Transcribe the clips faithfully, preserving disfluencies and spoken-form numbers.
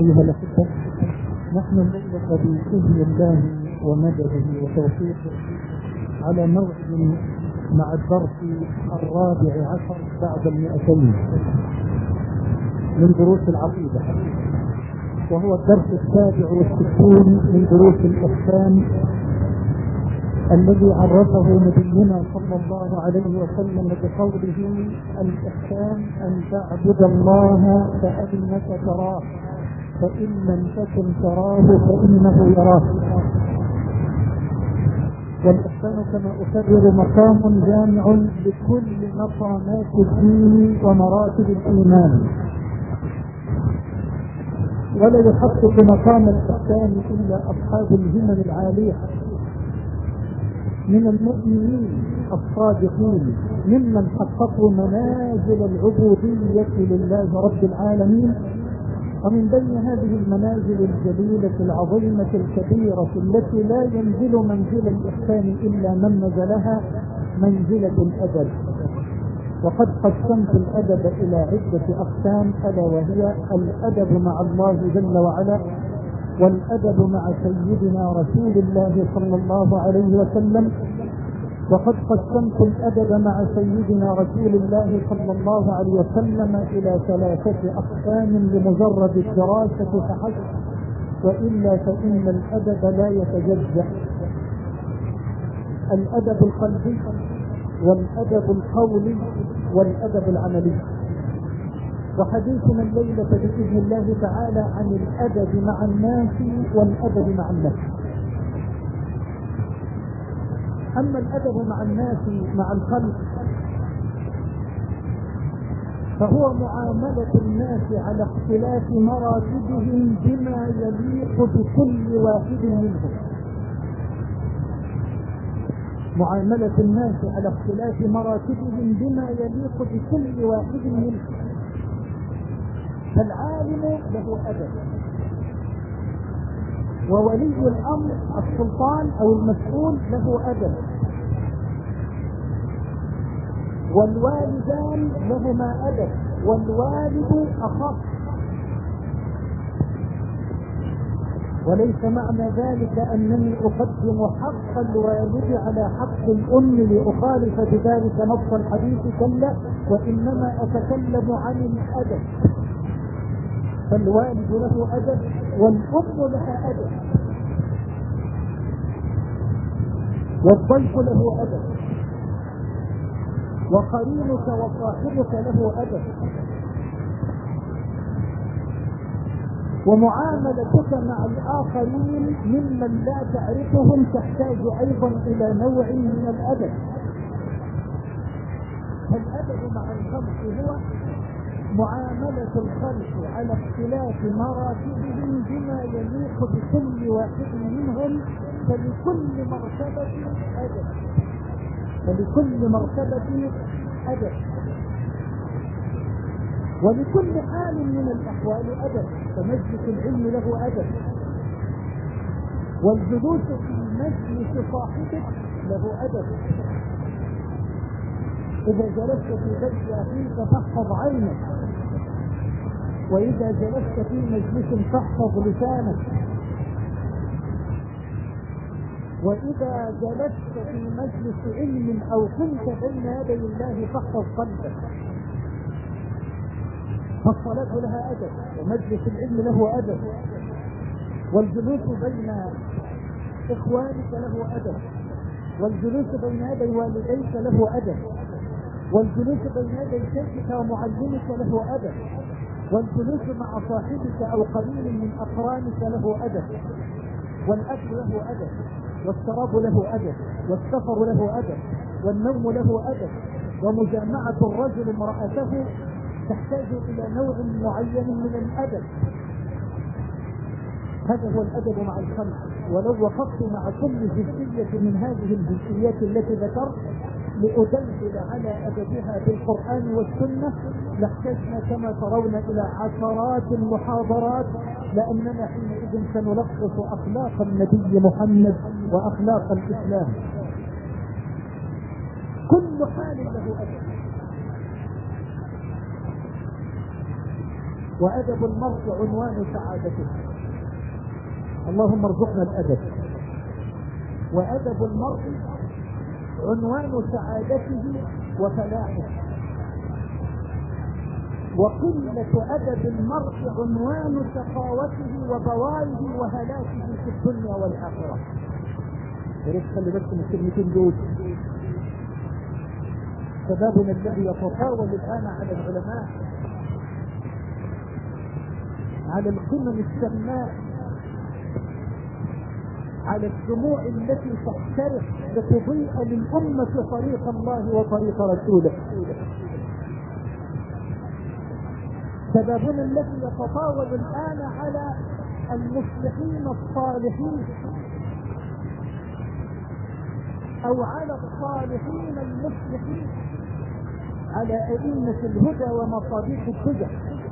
أيها الأحبة، نحن الليلة بإذن الله ومدده وتوفيقه على موعد مع الدرس الرابع عشر بعد المئتين من دروس العقيدة، وهو الدرس السابع والستون من دروس الإحسان الذي عرفه نبينا صلى الله عليه وسلم بقوله: الإحسان أن تعبد الله كأنك تراه فإن لم تكن تراه فإنه يراك. والإحسان كما أكرر مقام جامع لكل مقامات الدين ومراتب الإيمان، ولا يحقق مقام الإحسان إلا أصحاب الهمم العالية من المؤمنين الصادقين ممن حققوا منازل العبودية لله رب العالمين. ومن بين هذه المنازل الجليلة العظيمة الكبيرة التي لا ينزل منزل الإحسان إلا من نزلها منزلة الأدب. وقد قسمت الأدب إلى عدة أقسام، ألا وهي الأدب مع الله جل وعلا، والأدب مع سيدنا رسول الله صلى الله عليه وسلم. وقد قسمت الأدب مع سيدنا رسول الله صلى الله عليه وسلم إلى ثلاثة أقسام لمجرد الدراسة فحسب، وإلا فإن الأدب لا يتجزأ: الأدب القلبي والأدب القولي والأدب العملي. وحديثنا الليلة بإذن الله تعالى عن الأدب مع الناس والأدب مع النفس. أما الأدب مع الناس مع الخلق فهو معاملة الناس على اختلاف مراتبهم بما يليق بكل واحد منهم. معاملة الناس على اختلاف مراتبهم بما يليق بكل واحد منهم. فالعالم له أدب، وولي الأمر السلطان أو المسؤول له أدب، والوالدان لهما أدب، والوالد أخص. وليس معنى ذلك أنني أقدم حق الوالد على حق الأم لأخالف بذلك نص الحديث، كلا، وإنما أتكلم عن الأدب. فالوالد له أدب والأم لها أدب، والضيف له أدب، وقرينك وصاحبك له أدب. ومعاملتك مع الآخرين ممن لا تعرفهم تحتاج أيضا إلى نوع من الأدب. فالأدب مع الخلق هو معاملة الخلق على اختلاف مراتبهم بما يليق بكل واحد منهم، فلكل مرتبة أدب، فلكل مرتبة أدب، ولكل حال من الأحوال أدب. فمجلس العلم له أدب، والجلوس في مجلس صاحبك له أدب. إذا جلست في بيت أخيك فاحفظ عينك، وإذا جلست في مجلس فاحفظ لسانك، وإذا جلست في مجلس علم أو كنت بين يدي الله فاحفظ قلبك. فالصلاة لها أدب، ومجلس العلم له أدب، والجلوس بين إخوانك له أدب، والجلوس بين يدي والديك له أدب، والجلوس بين يدي شيخك ومعلمك له أدب، والجلوس مع صاحبك أو قليل من أقرانك له أدب، والأكل له أدب، والشراب له أدب، والسفر له أدب، والنوم له أدب، ومجامعة الرجل امرأته تحتاج إلى نوع معين من الأدب. هذا هو الأدب مع الخلق. ولو وقفت مع كل جزئية من هذه الجزئيات التي ذكرت لأدلل على أدبها بالقرآن والسنة لاحتجنا كما ترون إلى عشرات المحاضرات، لأننا حينئذ سنلخص أخلاق النبي محمد وأخلاق الإسلام. كل حال له أدب، وأدب المرء عنوان سعادته. اللهم ارزقنا الأدب. وأدب المرء عنوان سعادته وفلاحه، وقلة أدب المرء عنوان شقاوته وبواره وهلاكه في الدنيا والآخرة. يا ريت خلي بالكم الكلمتين دول. شبابنا الذي يتطاول الآن على العلماء، على القمم السماء، على الدموع التي تحترق لتضيء للأمة طريق الله وطريق رسوله. شبابنا الذي يتطاول الآن على المصلحين الصالحين أو على الصالحين المصلحين، على أئمة الهدى ومصابيح الهدى.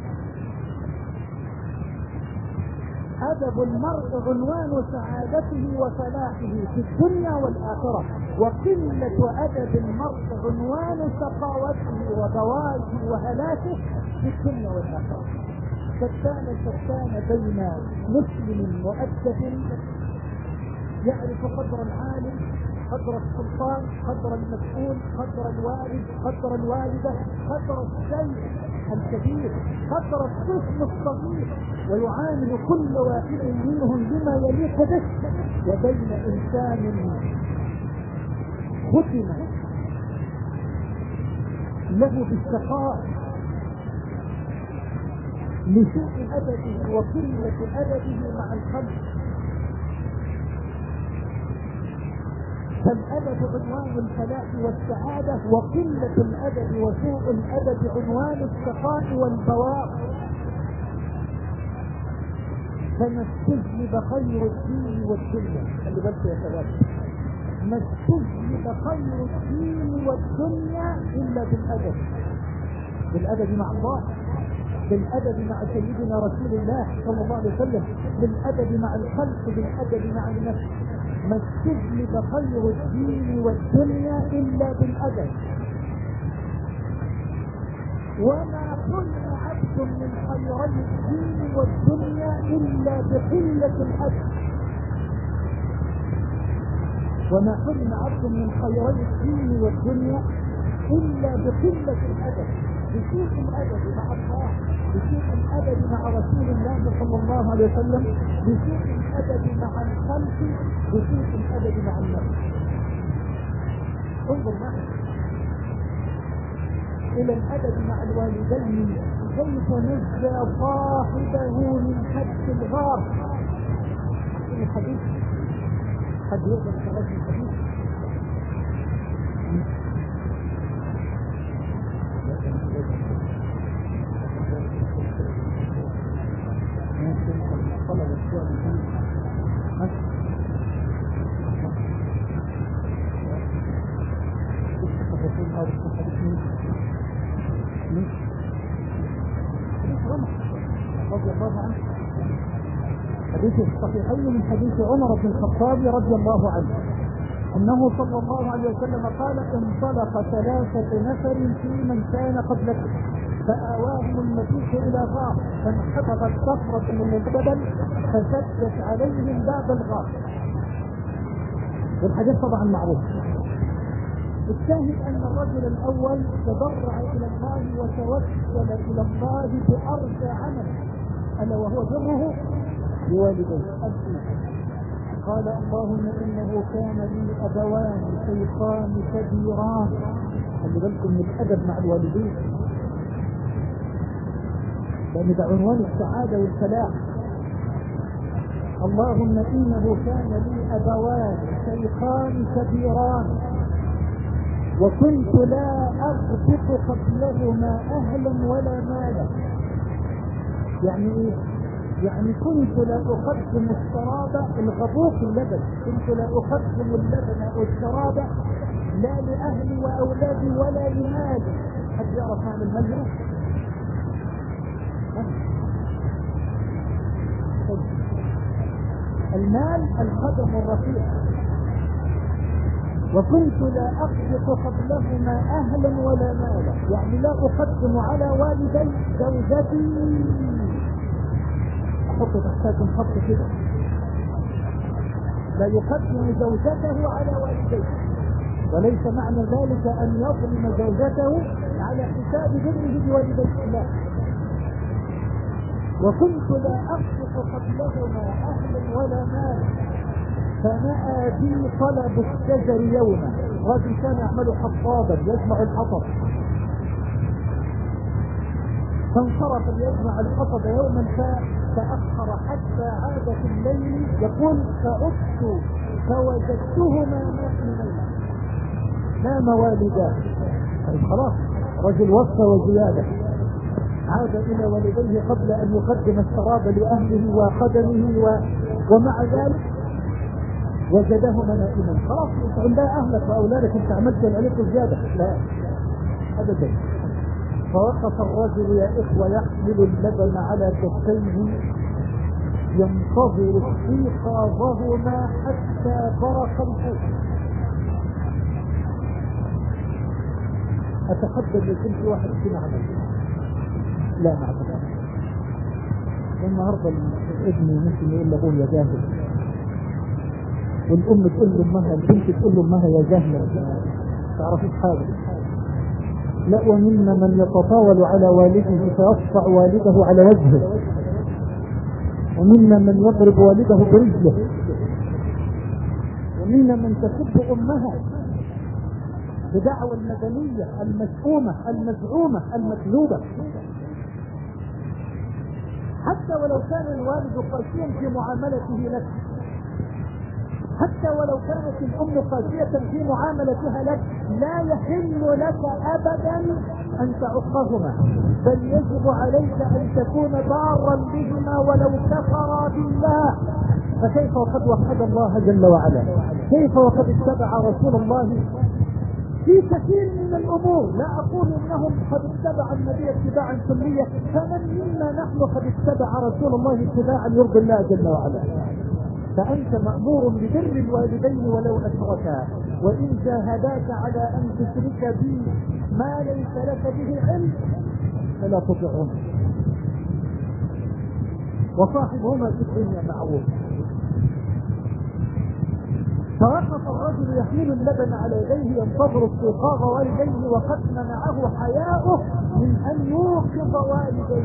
أدب المرء عنوان سعادته وفلاحه في الدنيا والآخرة، وقلة أدب المرء عنوان شقاوته وبواره وهلاكه في الدنيا والآخرة. شتان شتان بين مسلم مؤدب يعرف قدر العالم، قدر السلطان، قدر المسؤول، قدر الوالد، قدر الوالدة، قدر الشيخ الكبير، قدر الطفل الصغير، ويعامل كل واحد منهم بما يليق به، وبين انسان ختم له بالشقاء لسوء ادبه وقله ادبه مع الخلق. فالأدب عنوان الفلاح والسعادة، وقلة الأدب وسوء الأدب عنوان الشقاء والبوار. فما استجلب خير الدين والدنيا، خلي بالك يا شباب، ما استجلب خير الدين والدنيا إلا بالأدب. بالأدب مع الله، بالأدب مع سيدنا رسول الله صلى الله عليه وسلم، بالأدب مع الخلق، بالأدب مع النفس. ما استجلب خير الدين والدنيا إلا بالأدب. وما كن عبد من خيري الدين والدنيا إلا بقلة الأدب. وما كن عبد من خيري الدين والدنيا إلا بقلة الأدب، بسوء الأدب مع الله، بسوء الأدب مع رسول الله صلى الله عليه وسلم، بسوء الأدب مع الخلق، بسوء الأدب مع النفس. انظر معي إلى الأدب مع الوالدين، كيف نجى صاحبه من حد الغار. في الحديث قد يقدر ثلاث الحديث رضي الله عنه. حديث الصحيحين من حديث عمر بن الخطاب رضي الله عنه انه صلى الله عليه وسلم قال: انطلق ثلاثة نفر في من كان قبلكم فآواهم المسيح الى غار فانحفظت صخرة من الجبل فسدت عليهم باب الغار. والحديث طبعا معروف. الشاهد ان الرجل الاول تضرع الى الله وتوسل الى الله بارجى عمل الا وهو بره بوالديه. قال: اللهم انه كان لي ابوان شيخان كبيران. خلي بالكم من الادب مع الوالدين، لان ده عنوان السعاده والفلاح. اللهم انه كان لي ابوان شيخان كبيران وكنت لا اغبط قبلهما اهلا ولا مالا. يعني ايه؟ يعني كنت لا اقدم الشراب الغبوق اللبن، كنت لا اقدم اللبن والشراب لا لاهلي واولادي ولا لمالي. حد يعرف معنى المجرى؟ المال القدم الرفيع. وكنت لا اقبض قبلهما اهلا ولا مالا، يعني لا اقدم على والدي زوجتي حط تحتاكم خط كده، لا يقدم زوجته على والديه، وليس معنى ذلك ان يظلم زوجته على حساب بره بوالديه، لا. وكنت لا اقصد قبلهما اهلا ولا مال، فنأى بي طلب الشجر يوما. رجل كان يعمل حطابا يجمع الحطب، فانصرف يجمع الحطب يوما فتأخر حتى عاد في الليل، يقول فعدت فوجدتهما نائمين، نام والداه. طيب خلاص، رجل وفى وزيادة، عاد إلى والديه قبل أن يقدم الشراب لأهله وخدمه و... ومع ذلك وجدهما نائما. خلاص انت عندها اهلك واولادك، انت عملت عليك زياده، لا ابدا. فوقف الرجل يا اخوه يحمل اللبن على كفيه ينتظر استيقاظهما حتى برق الفجر. اتحدى ان يكون في واحد فينا عمل، لا ما اعتقد. النهارده ابني ممكن يقول لابوه يا جاهل، والام تقول له امها، البنت تقول له امها يا جهله تعرفيش حاجه. لا، ومنا من يتطاول على والده فيصفع والده على وجهه، ومنا من يضرب والده برجله، ومنا من تسب امها بدعوى المدنيه المشؤومه المزعومه المكذوبه، حتى ولو كان الوالد قاسيا في معاملته لك، حتى ولو كانت الام قاسية في معاملتها لك، لا يحل لك ابدا ان تعقهما، بل يجب عليك ان تكون بارا بهما ولو كفرا بالله. فكيف وقد وحد الله جل وعلا، كيف وقد اتبع رسول الله في كثير من الامور. لا اقول انهم قد اتبع النبي اتباعا كليا، فمن منا نحن قد اتبع رسول الله اتباعا يرضي الله جل وعلا. فأنت مأمور ببر الوالدين ولو أشركا، وإن جاهداك على أن تشرك بي ما ليس لك به علم فلا تطعهما، وصاحبهما في الدنيا معروف. فوقف الرجل يحمل اللبن على يديه ينتظر استيقاظ والديه، وقد منعه حياؤه من أن يوقظ والديه.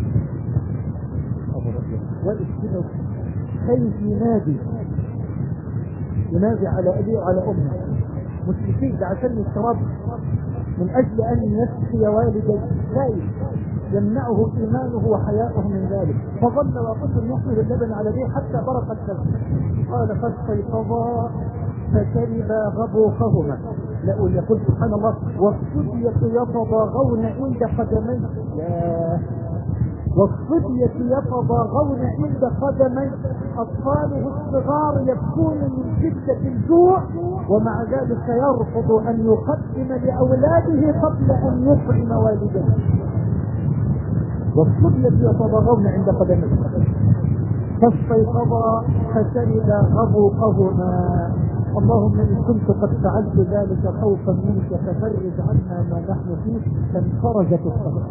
والإسلام كيف ينادي ينادي على أبيه وعلى أمه مشركين عشان الشراب من أجل أن يسقي والديه، خايف يمنعه إيمانه وحياؤه من ذلك. فظل وقف يحمل اللبن على يديه حتى برق الشمس، قال فاستيقظا فشربا غبوقهما. لا يقول سبحان الله والصبية يتضاغون عند قدميه، والصبية يتضاغون عند قدمي أطفاله الصغار يبكون من شدة الجوع، ومع ذلك يرفض أن يقدم لأولاده قبل أن يطعم والديه. والصبية يتضاغون عند قدمي فاستيقظا فشربا غبوقهما. اللهم إن كنت قد فعلت ذلك خوفا منك ففرج عنا ما نحن فيه، فانفرجت الصخرة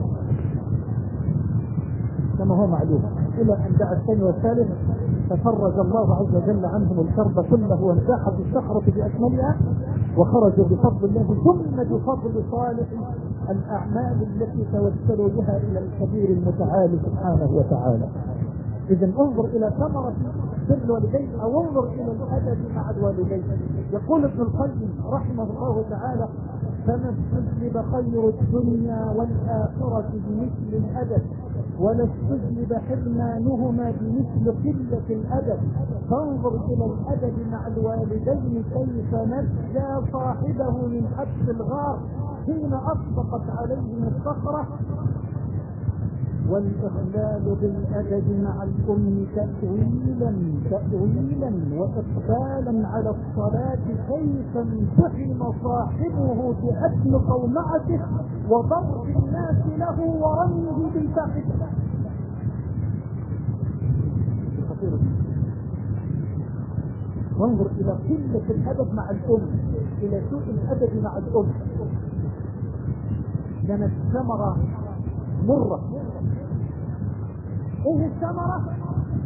كما هو معلوم، الى ان دعا الثاني والثالث ففرج الله عز وجل عنهم الكرب كله، وانزاحت الصخرة باكملها وخرجوا بفضل الله، ثم بفضل صالح الاعمال التي توسلوا بها الى الكبير المتعالي سبحانه وتعالى. اذا انظر الى ثمرة بر الوالدين، او انظر الى الادب مع الوالدين. يقول ابن القيم رحمه الله تعالى فما استجلب خير الدنيا والاخرة بمثل الادب، ولا استجلب حرمانهما بمثل قلة الادب. فانظر الى الادب مع الوالدين كيف نجى صاحبه من حبس الغار حين اطبقت عليهم الصخرة، والإخلال بالأدب مع الأم تأويلا تأويلا وإقبالا على الصلاة كيف امتحن صاحبه بأكل قومعته وضرب الناس له ورميه بالفاحشة. وانظر إلى قلة الأدب مع الأم، إلى سوء الأدب مع الأم، كانت ثمرة مرة. ايه الثمرة؟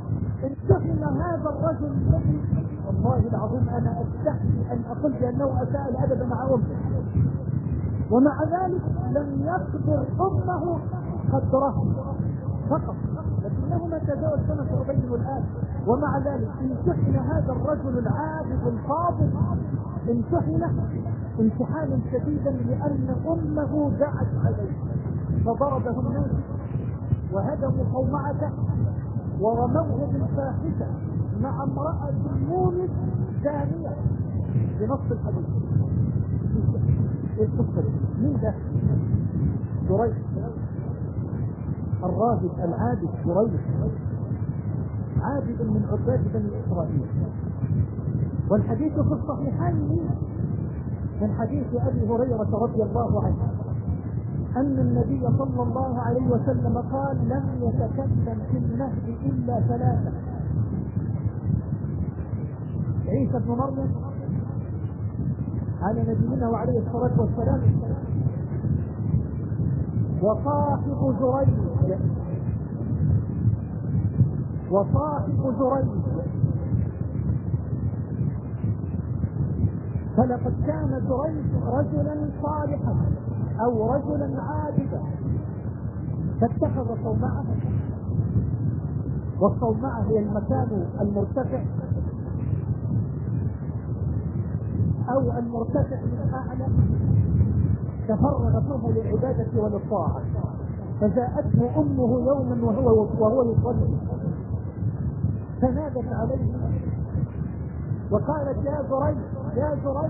هذا الرجل الذي والله العظيم انا استحي ان اقول بانه اساء الادب مع امه، ومع ذلك لم يقدر امه قدره فقط، لكنه ما تجاوز كما سأبين الآن. ومع ذلك امتحن هذا الرجل العابد الفاضل، امتحن امتحانا شديدا لأن أمه دعت عليه، فضربه الناس وهدموا صومعته ورموه بالفاحشة مع امرأة مولد زانية بنص الحديث. ايه القصة؟ مين ده؟ جريج الراهب العابد، جريج عابد من عباد بني اسرائيل. والحديث في الصحيحين من حديث ابي هريره رضي الله عنه ان النبي صلى الله عليه وسلم قال: لم يتكلم في المهد الا ثلاثه: عيسى بن مريم على نبينا وعليه الصلاه والسلام، وصاحب جريج وصاحب جريج. فلقد كان جريج رجلا صالحا او رجلا عابدا فاتخذ صومعه، والصومعه هي المكان المرتفع او المرتفع من اعلى، تفرغ فيه للعباده وللطاعه. فجاءته امه يوما وهو وهو يصلي، فنادت عليه وقالت: يا جريج يا جريج.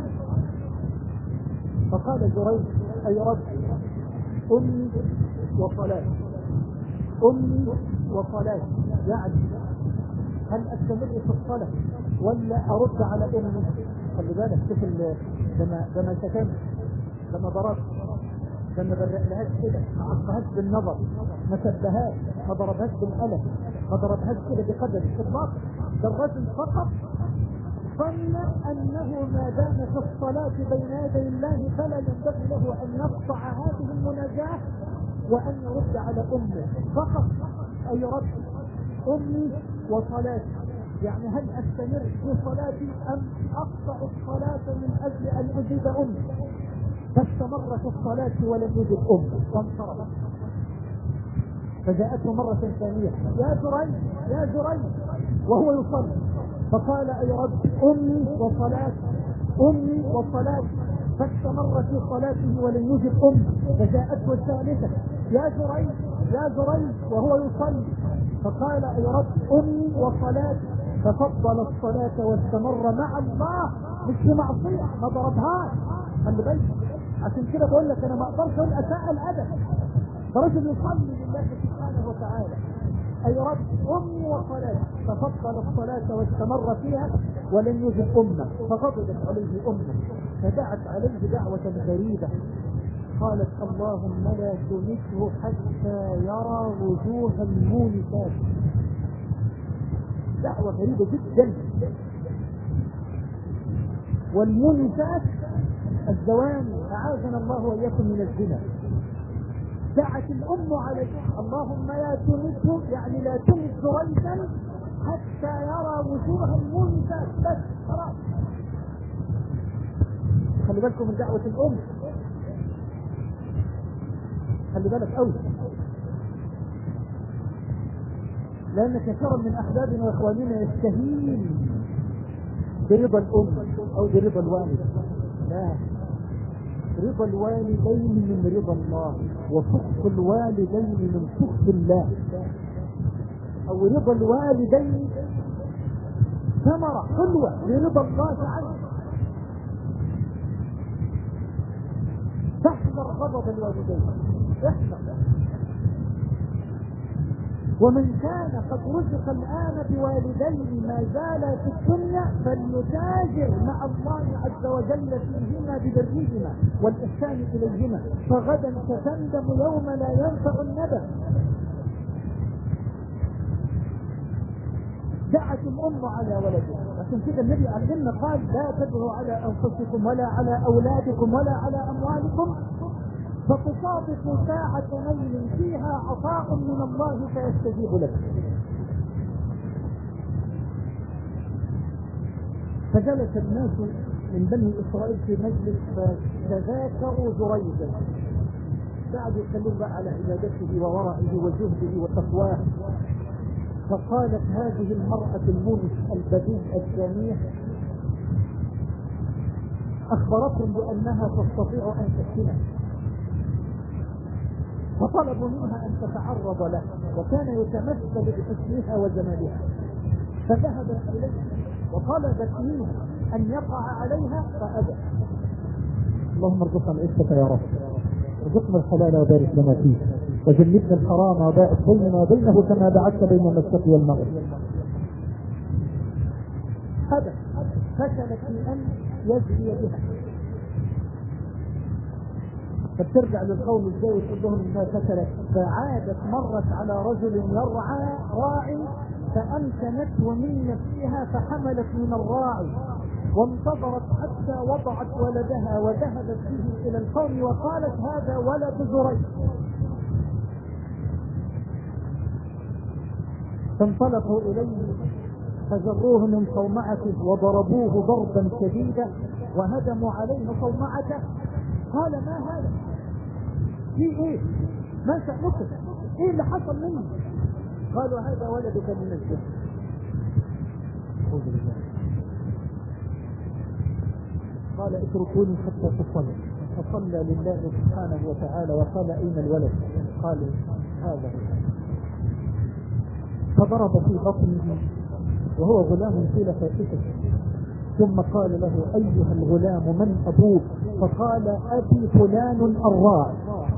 فقال جريج: اي رب، امي وصلاتي امي وصلاتي، يعني هل استمر في الصلاه ولا ارد على امي؟ خلي بالك، شوف لما لما شتمت، لما ضربت، لما برقلهاش كده، ما عصبهاش بالنظر، ما سبهاش، ما ضربهاش بالقلم، ما ضربهاش كده بقدر الاطلاق. ده الرجل فقط ظن انه ما دام في الصلاه بين يدي الله فلا ينبغي له ان يقطع هذه المناجاه وان يرد على امه فقط. اي رب، امي وصلاتي، يعني هل استمر في صلاتي ام اقطع الصلاه من اجل ان اجيب امي؟ فاستمر في الصلاه ولم يجد امه وانصرف. فجاءته مرة ثانية: يا جريج يا جريج، وهو يصلي. فقال: اي رب، امي وصلاتي امي وصلاتي. فاستمر في صلاته ولم يجد امه. فجاءته الثالثة: يا جريج يا جريج، وهو يصلي. فقال: اي رب، امي وصلاتي. ففضل الصلاة واستمر مع الله، مش في معصية، ما ضربهاش. خلي بالك، عشان كده بقول لك انا ما اقدرش اقول اساء الادب. فرجل يصلي لله سبحانه وتعالى: اي رب، امي وصلاتي. ففضل الصلاة واستمر فيها ولم يجد امه، فغضبت عليه امه، فدعت عليه دعوة غريبة. قالت: اللهم لا تمته حتى يرى وجوه المونسات. دعوة غريبة جدا. والمونسات الزواني، اعاذنا الله واياكم من الزنا. دعت الام عليه: اللهم لا تمته، يعني لا تمت جريجا حتى يرى وجوه المونسات. بس خلاص. خلي بالكم من دعوة الام، خلي بالك قوي، لان كثيرا من احبابنا واخواننا يستهين برضا الام او برضا الوالد. لا، رضا الوالدين من رضا الله، وسخط الوالدين من سخط الله. او رضا الوالدين ثمرة حلوة لرضا الله عنه. تحذر غضب الوالدين، احذر. ومن كان قد رزق الآن بوالدين ما زال في الدنيا فليتاجر مع الله عز وجل فيهما ببرهما والإحسان إليهما، فغدا ستندم يوم لا ينفع الندم. دعت الأم على ولدها، عشان كده النبي علمنا قال: لا تدعوا على أنفسكم ولا على أولادكم ولا على أموالكم فتصادق ساعة ليل فيها عطاء من الله فيستجيب لك. فجلس الناس من بني إسرائيل في مجلس فتذاكروا جريجا، قعدوا يتكلموا بقى على عبادته وورعه وزهده وتقواه. فقالت هذه المرأة المونس البديع الجميع أخبرتهم بأنها تستطيع أن تسكنه، فطلبوا منها أن تتعرض له، وكان يتمثل بحسنها وجمالها. فذهبت إليه وطلبت منه أن يقع عليها فأبى. اللهم ارزقنا العزة يا رب، ارزقنا الحلال وبارك لنا فيه، وجنبنا الحرام وباعد بيننا وبينه كما بعدت بين المشرق والمغرب. أبى، فشلت في أن يجري بها. فبترجع للقوم ازاي وتقول لهم انها فشلت؟ فعادت مرت على رجل يرعى راعي فأمكنته من نفسها فحملت من الراعي وانتظرت حتى وضعت ولدها وذهبت به الى القوم وقالت هذا ولد جريج. فانطلقوا اليه فجروه من صومعته وضربوه ضربا شديدا وهدموا عليه صومعته. قال ما هذا؟ في ايه؟ ما شأنكم؟ ايه اللي حصل منه؟ قالوا هذا ولدك من الجن. قال اتركوني حتى تصلي، فصلى لله سبحانه وتعالى وقال اين الولد؟ قالوا هذا. فضرب في بطنه وهو غلام طيل فاتته، ثم قال له ايها الغلام من ابوك؟ فقال ابي فلان الراعي.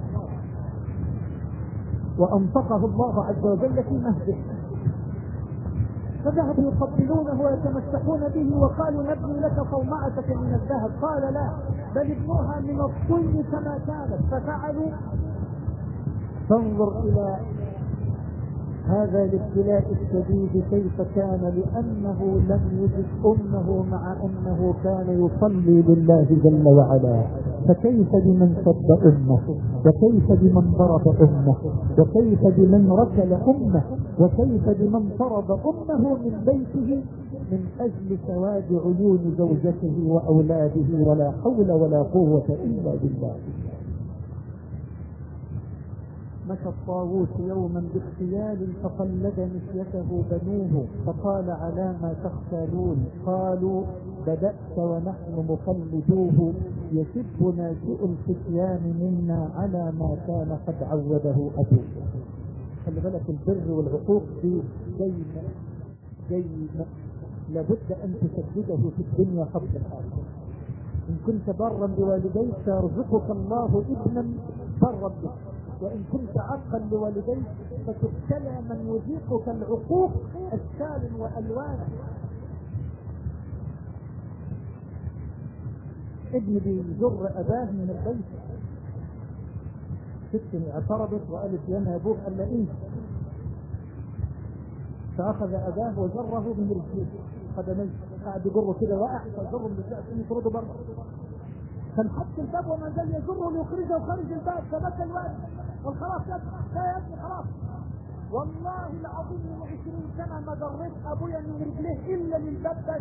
وانطقه الله عز وجل في مهده، فذهبوا يقبلونه ويتمسحون به وقالوا نبني لك صومعتك من الذهب. قال لا، بل ابنوها من الطين كما كانت. ففعلوا. فانظر الى هذا الابتلاء الشديد كيف كان، لانه لم يجد امه مع انه كان يصلي لله جل وعلا. فكيف بمن سب امه، وكيف بمن ضرب امه، وكيف بمن ركل امه، وكيف بمن طرد امه من بيته من اجل سواد عيون زوجته واولاده، ولا حول ولا قوة الا بالله. مشى الطاووس يوما باغتيال فقلد مشيته بنوه فقال على ما تختالون؟ قالوا بدأت ونحن مقلدوه يسب ناشئ الفتيان منا على ما كان قد عوده أبوه. خلي بالك البر والعقوق دي جيد جيد لابد أن تسدده في الدنيا قبل الآخرة. إن كنت برا بوالديك سيرزقك الله ابنا برا بك، وإن كنت عاقا لوالديك فتبتلى من يذيقك العقوق أشكال وألوان. ابن بيجر أباه من البيت، ست اعترضت وقالت يا أبوك قال إيه؟ فأخذ أباه وجره من رجليه قدميه، قاعد يجره كده وقع فجره من رجليه عشان يطرده بره. فانحط الباب وما زال يجره ليخرجه خارج الباب. فبكى الوالد والخلاص يا يا ابني خلاص. والله العظيم من عشرين سنة ما ضريت ابويا من رجليه الا للباب بس.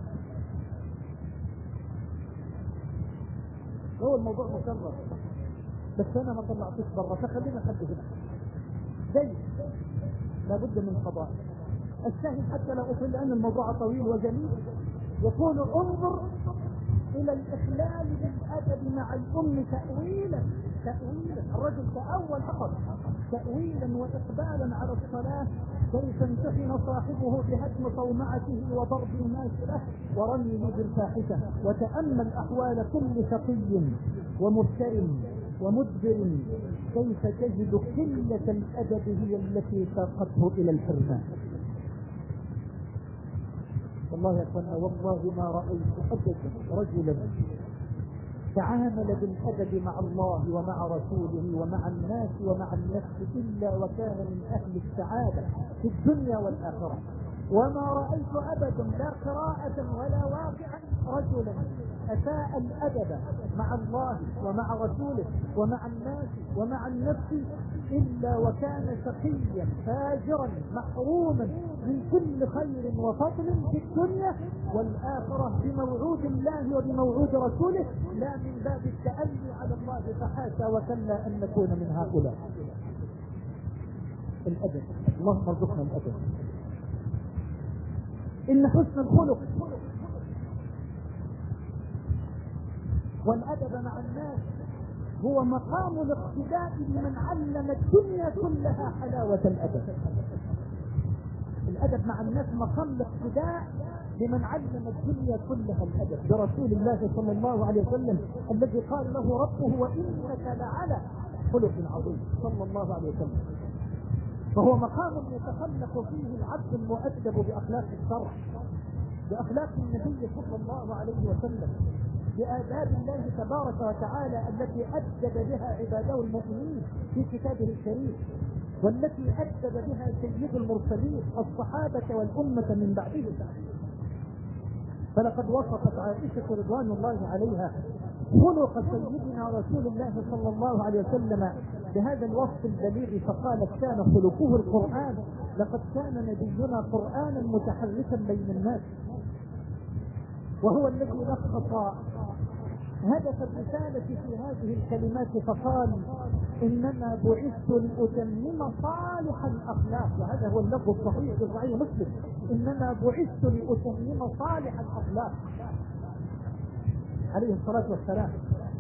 هو الموضوع مكرر بس انا ما طلعتوش بره، فخلينا حد هنا زي لابد من قضاء. الشاهد حتى لا اطيل لان الموضوع طويل وجميل. يقول انظر الى الاخلال بالادب مع الام تأويلا تأويلا. الرجل تأول فقط تأويلا واقبالا على الصلاة. كيف امتحن صاحبه بهدم صومعته وضرب الناس له ورميه بالفاحشة. وتأمل احوال كل شقي ومفتر ومدبر، كيف تجد قلة الادب هي التي ساقته الى الحرمان. والله يا اخوانا والله ما رأيت ابدا رجلا تعامل بالادب مع الله ومع رسوله ومع الناس ومع النفس الا وكان من اهل السعادة في الدنيا والاخرة. وما رأيت ابدا لا قراءة ولا واقعا رجلا اساء الادب مع الله ومع رسوله ومع الناس ومع النفس الا وكان شقيا فاجرا محروما من كل خير وفضل في الدنيا والآخرة بموعود الله وبموعود رسوله، لا من باب التألي على الله فحاشا وكلا أن نكون من هؤلاء. الأدب، اللهم ارزقنا الأدب. إن حسن الخلق والأدب مع الناس هو مقام الاقتداء بمن علم الدنيا كلها حلاوة الأدب. الأدب مع الناس مقام الاقتداء بمن علم الدنيا كلها الأدب، برسول الله صلى الله عليه وسلم الذي قال له ربه وإنك لعلى خلق عظيم صلى الله عليه وسلم. فهو مقام يتخلق فيه العبد المؤدب بأخلاق الشرع، بأخلاق النبي صلى الله عليه وسلم، بآداب الله تبارك وتعالى التي أدب بها عباده المؤمنين في كتابه الكريم، والتي أدب بها سيد المرسلين الصحابة والأمة من بعدهم. فلقد وصفت عائشة رضوان الله عليها خلق سيدنا رسول الله صلى الله عليه وسلم بهذا الوصف البليغ فقالت كان خلقه القرآن، لقد كان نبينا قرآنا متحركا بين الناس، وهو الذي لخص هدف الرسالة في هذه الكلمات فقال إنما بعثت لأتمم صالح الأخلاق، وهذا هو اللفظ الصحيح في صحيح مسلم، إنما بعثت لأتمم صالح الأخلاق عليه الصلاة والسلام.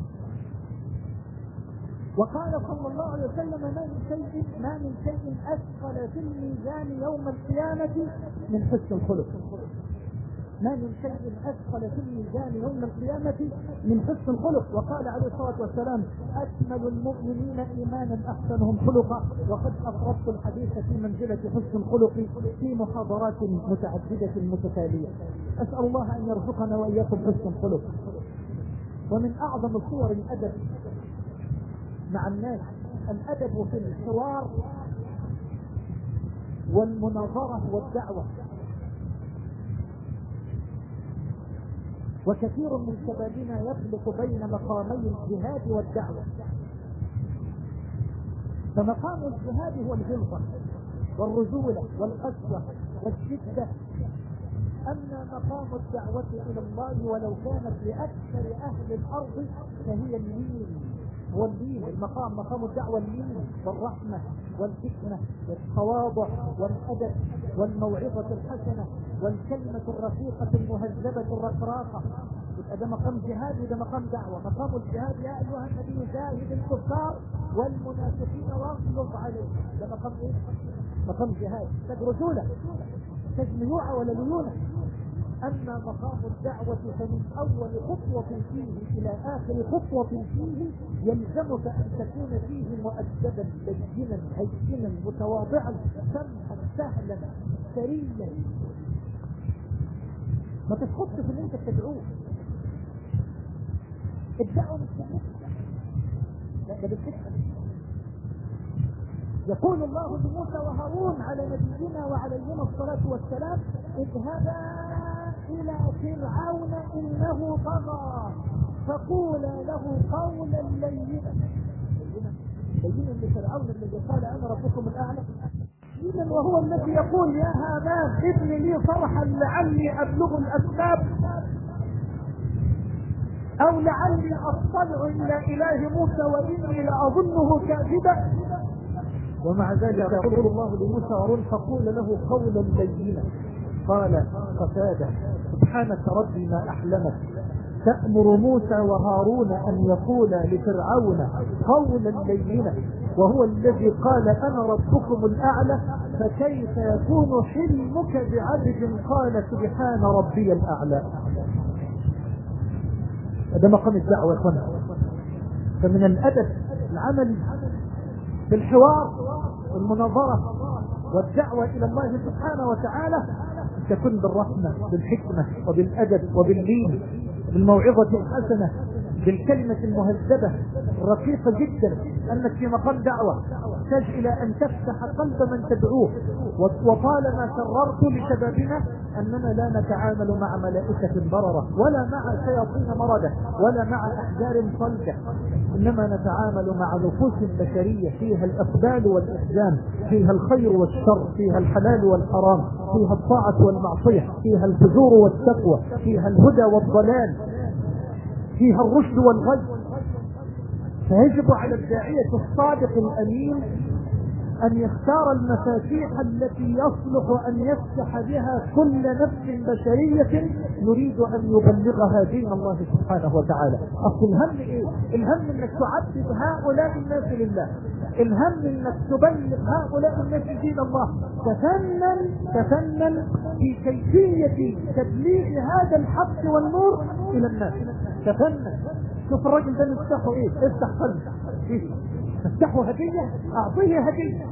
وقال صلى الله عليه وسلم ما من شيء ما من شيء أثقل في الميزان يوم القيامة من حسن الخلق. ما من شيء أثقل في الميزان يوم القيامة من حسن الخلق. وقال عليه الصلاة والسلام أكمل المؤمنين إيمانا أحسنهم خلقا. وقد أفردت الحديث في منزلة حسن الخلق في محاضرات متعددة متتالية. أسأل الله أن يرزقنا وإياكم حسن الخلق. ومن أعظم صور الأدب مع الناس الأدب في الحوار والمناظرة والدعوة. وكثير من شبابنا يخلط بين مقامي الجهاد والدعوة. فمقام الجهاد هو الغلظة والرجولة والقسوة والشدة، أما مقام الدعوة إلى الله ولو كانت لأكثر أهل الأرض فهي اللين واللين. المقام مقام الدعوة اللين والرحمة والحكمة والتواضع والأدب والموعظة الحسنة والكلمة الرفيقة المهذبة الرقراقة. هذا مقام جهاد وده مقام دعوة. مقام الجهاد يا أيها النبي جاهد الكفار والمنافقين واغلظ عليهم، ده مقام ايه؟ مقام جهاد. تجد رجولة تجد ميوعة ولا ليونة. أما مقام الدعوة فمن أول خطوة فيه إلى آخر خطوة فيه يلزمك أن تكون فيه مؤدبا لينا هينا متواضعا سمحا سهلا سريا. ما تسقطش في اللي انت بتدعوه. الدعوة مش بالنسبة، لا ده بالفكرة. يقول الله لموسى وهارون على نبينا وعليهما الصلاة والسلام اذهبا إلى فرعون إنه طغى فقولا له قولا لينا. لينا لفرعون الذي قال أنا ربكم الأعلى، لينا وهو الذي يقول يا هامان ابن لي صرحا لعلي أبلغ الأسباب أو لعلي أطلع إلى إله موسى وإني لأظنه كاذبا. ومع ذلك يقول الله لموسى وهارون فقول له قولا لينا. قال قتادة سبحانك ربي ما أحلمك تأمر موسى وهارون أن يقولا لفرعون قولا لينا وهو الذي قال أنا ربكم الأعلى، فكيف يكون حلمك بعبد قال سبحان ربي الأعلى. هذا مقام الدعوة خمسة. فمن الأدب العملي بالحوار والمناظرة والدعوة إلى الله سبحانه وتعالى تكون بالرحمة بالحكمة وبالأدب وباللين بالموعظة الحسنة بالكلمة المهذبة الرقيقة جدا. أنك في مقام دعوة تحتاج إلى أن تفتح قلب من تدعوه. وطالما كررت لشبابنا أننا لا نتعامل مع ملائكة بررة ولا مع شياطين مردة ولا مع أحجار صلدة، إنما نتعامل مع نفوس بشرية فيها الإقبال والإحزان، فيها الخير والشر، فيها الحلال والحرام، فيها الطاعة والمعصية، فيها الفجور والتقوى، فيها الهدى والضلال، فيها الرشد والغي. فيجب على الداعية الصادق الأمين أن يختار المفاتيح التي يصلح أن يفتح بها كل نفس بشرية يريد أن يبلغها دين الله سبحانه وتعالى. أصل الهم إيه؟ الهم أنك تعبد هؤلاء الناس لله، الهم أنك تبلغ هؤلاء الناس دين الله. تفنن تفنن في كيفية تبليغ هذا الحق والنور إلى الناس. تفنن. شوف الرجل ده نفتحه إيه؟ افتح قلبه إيه؟ تفتحه هدية، أعطيه هدية.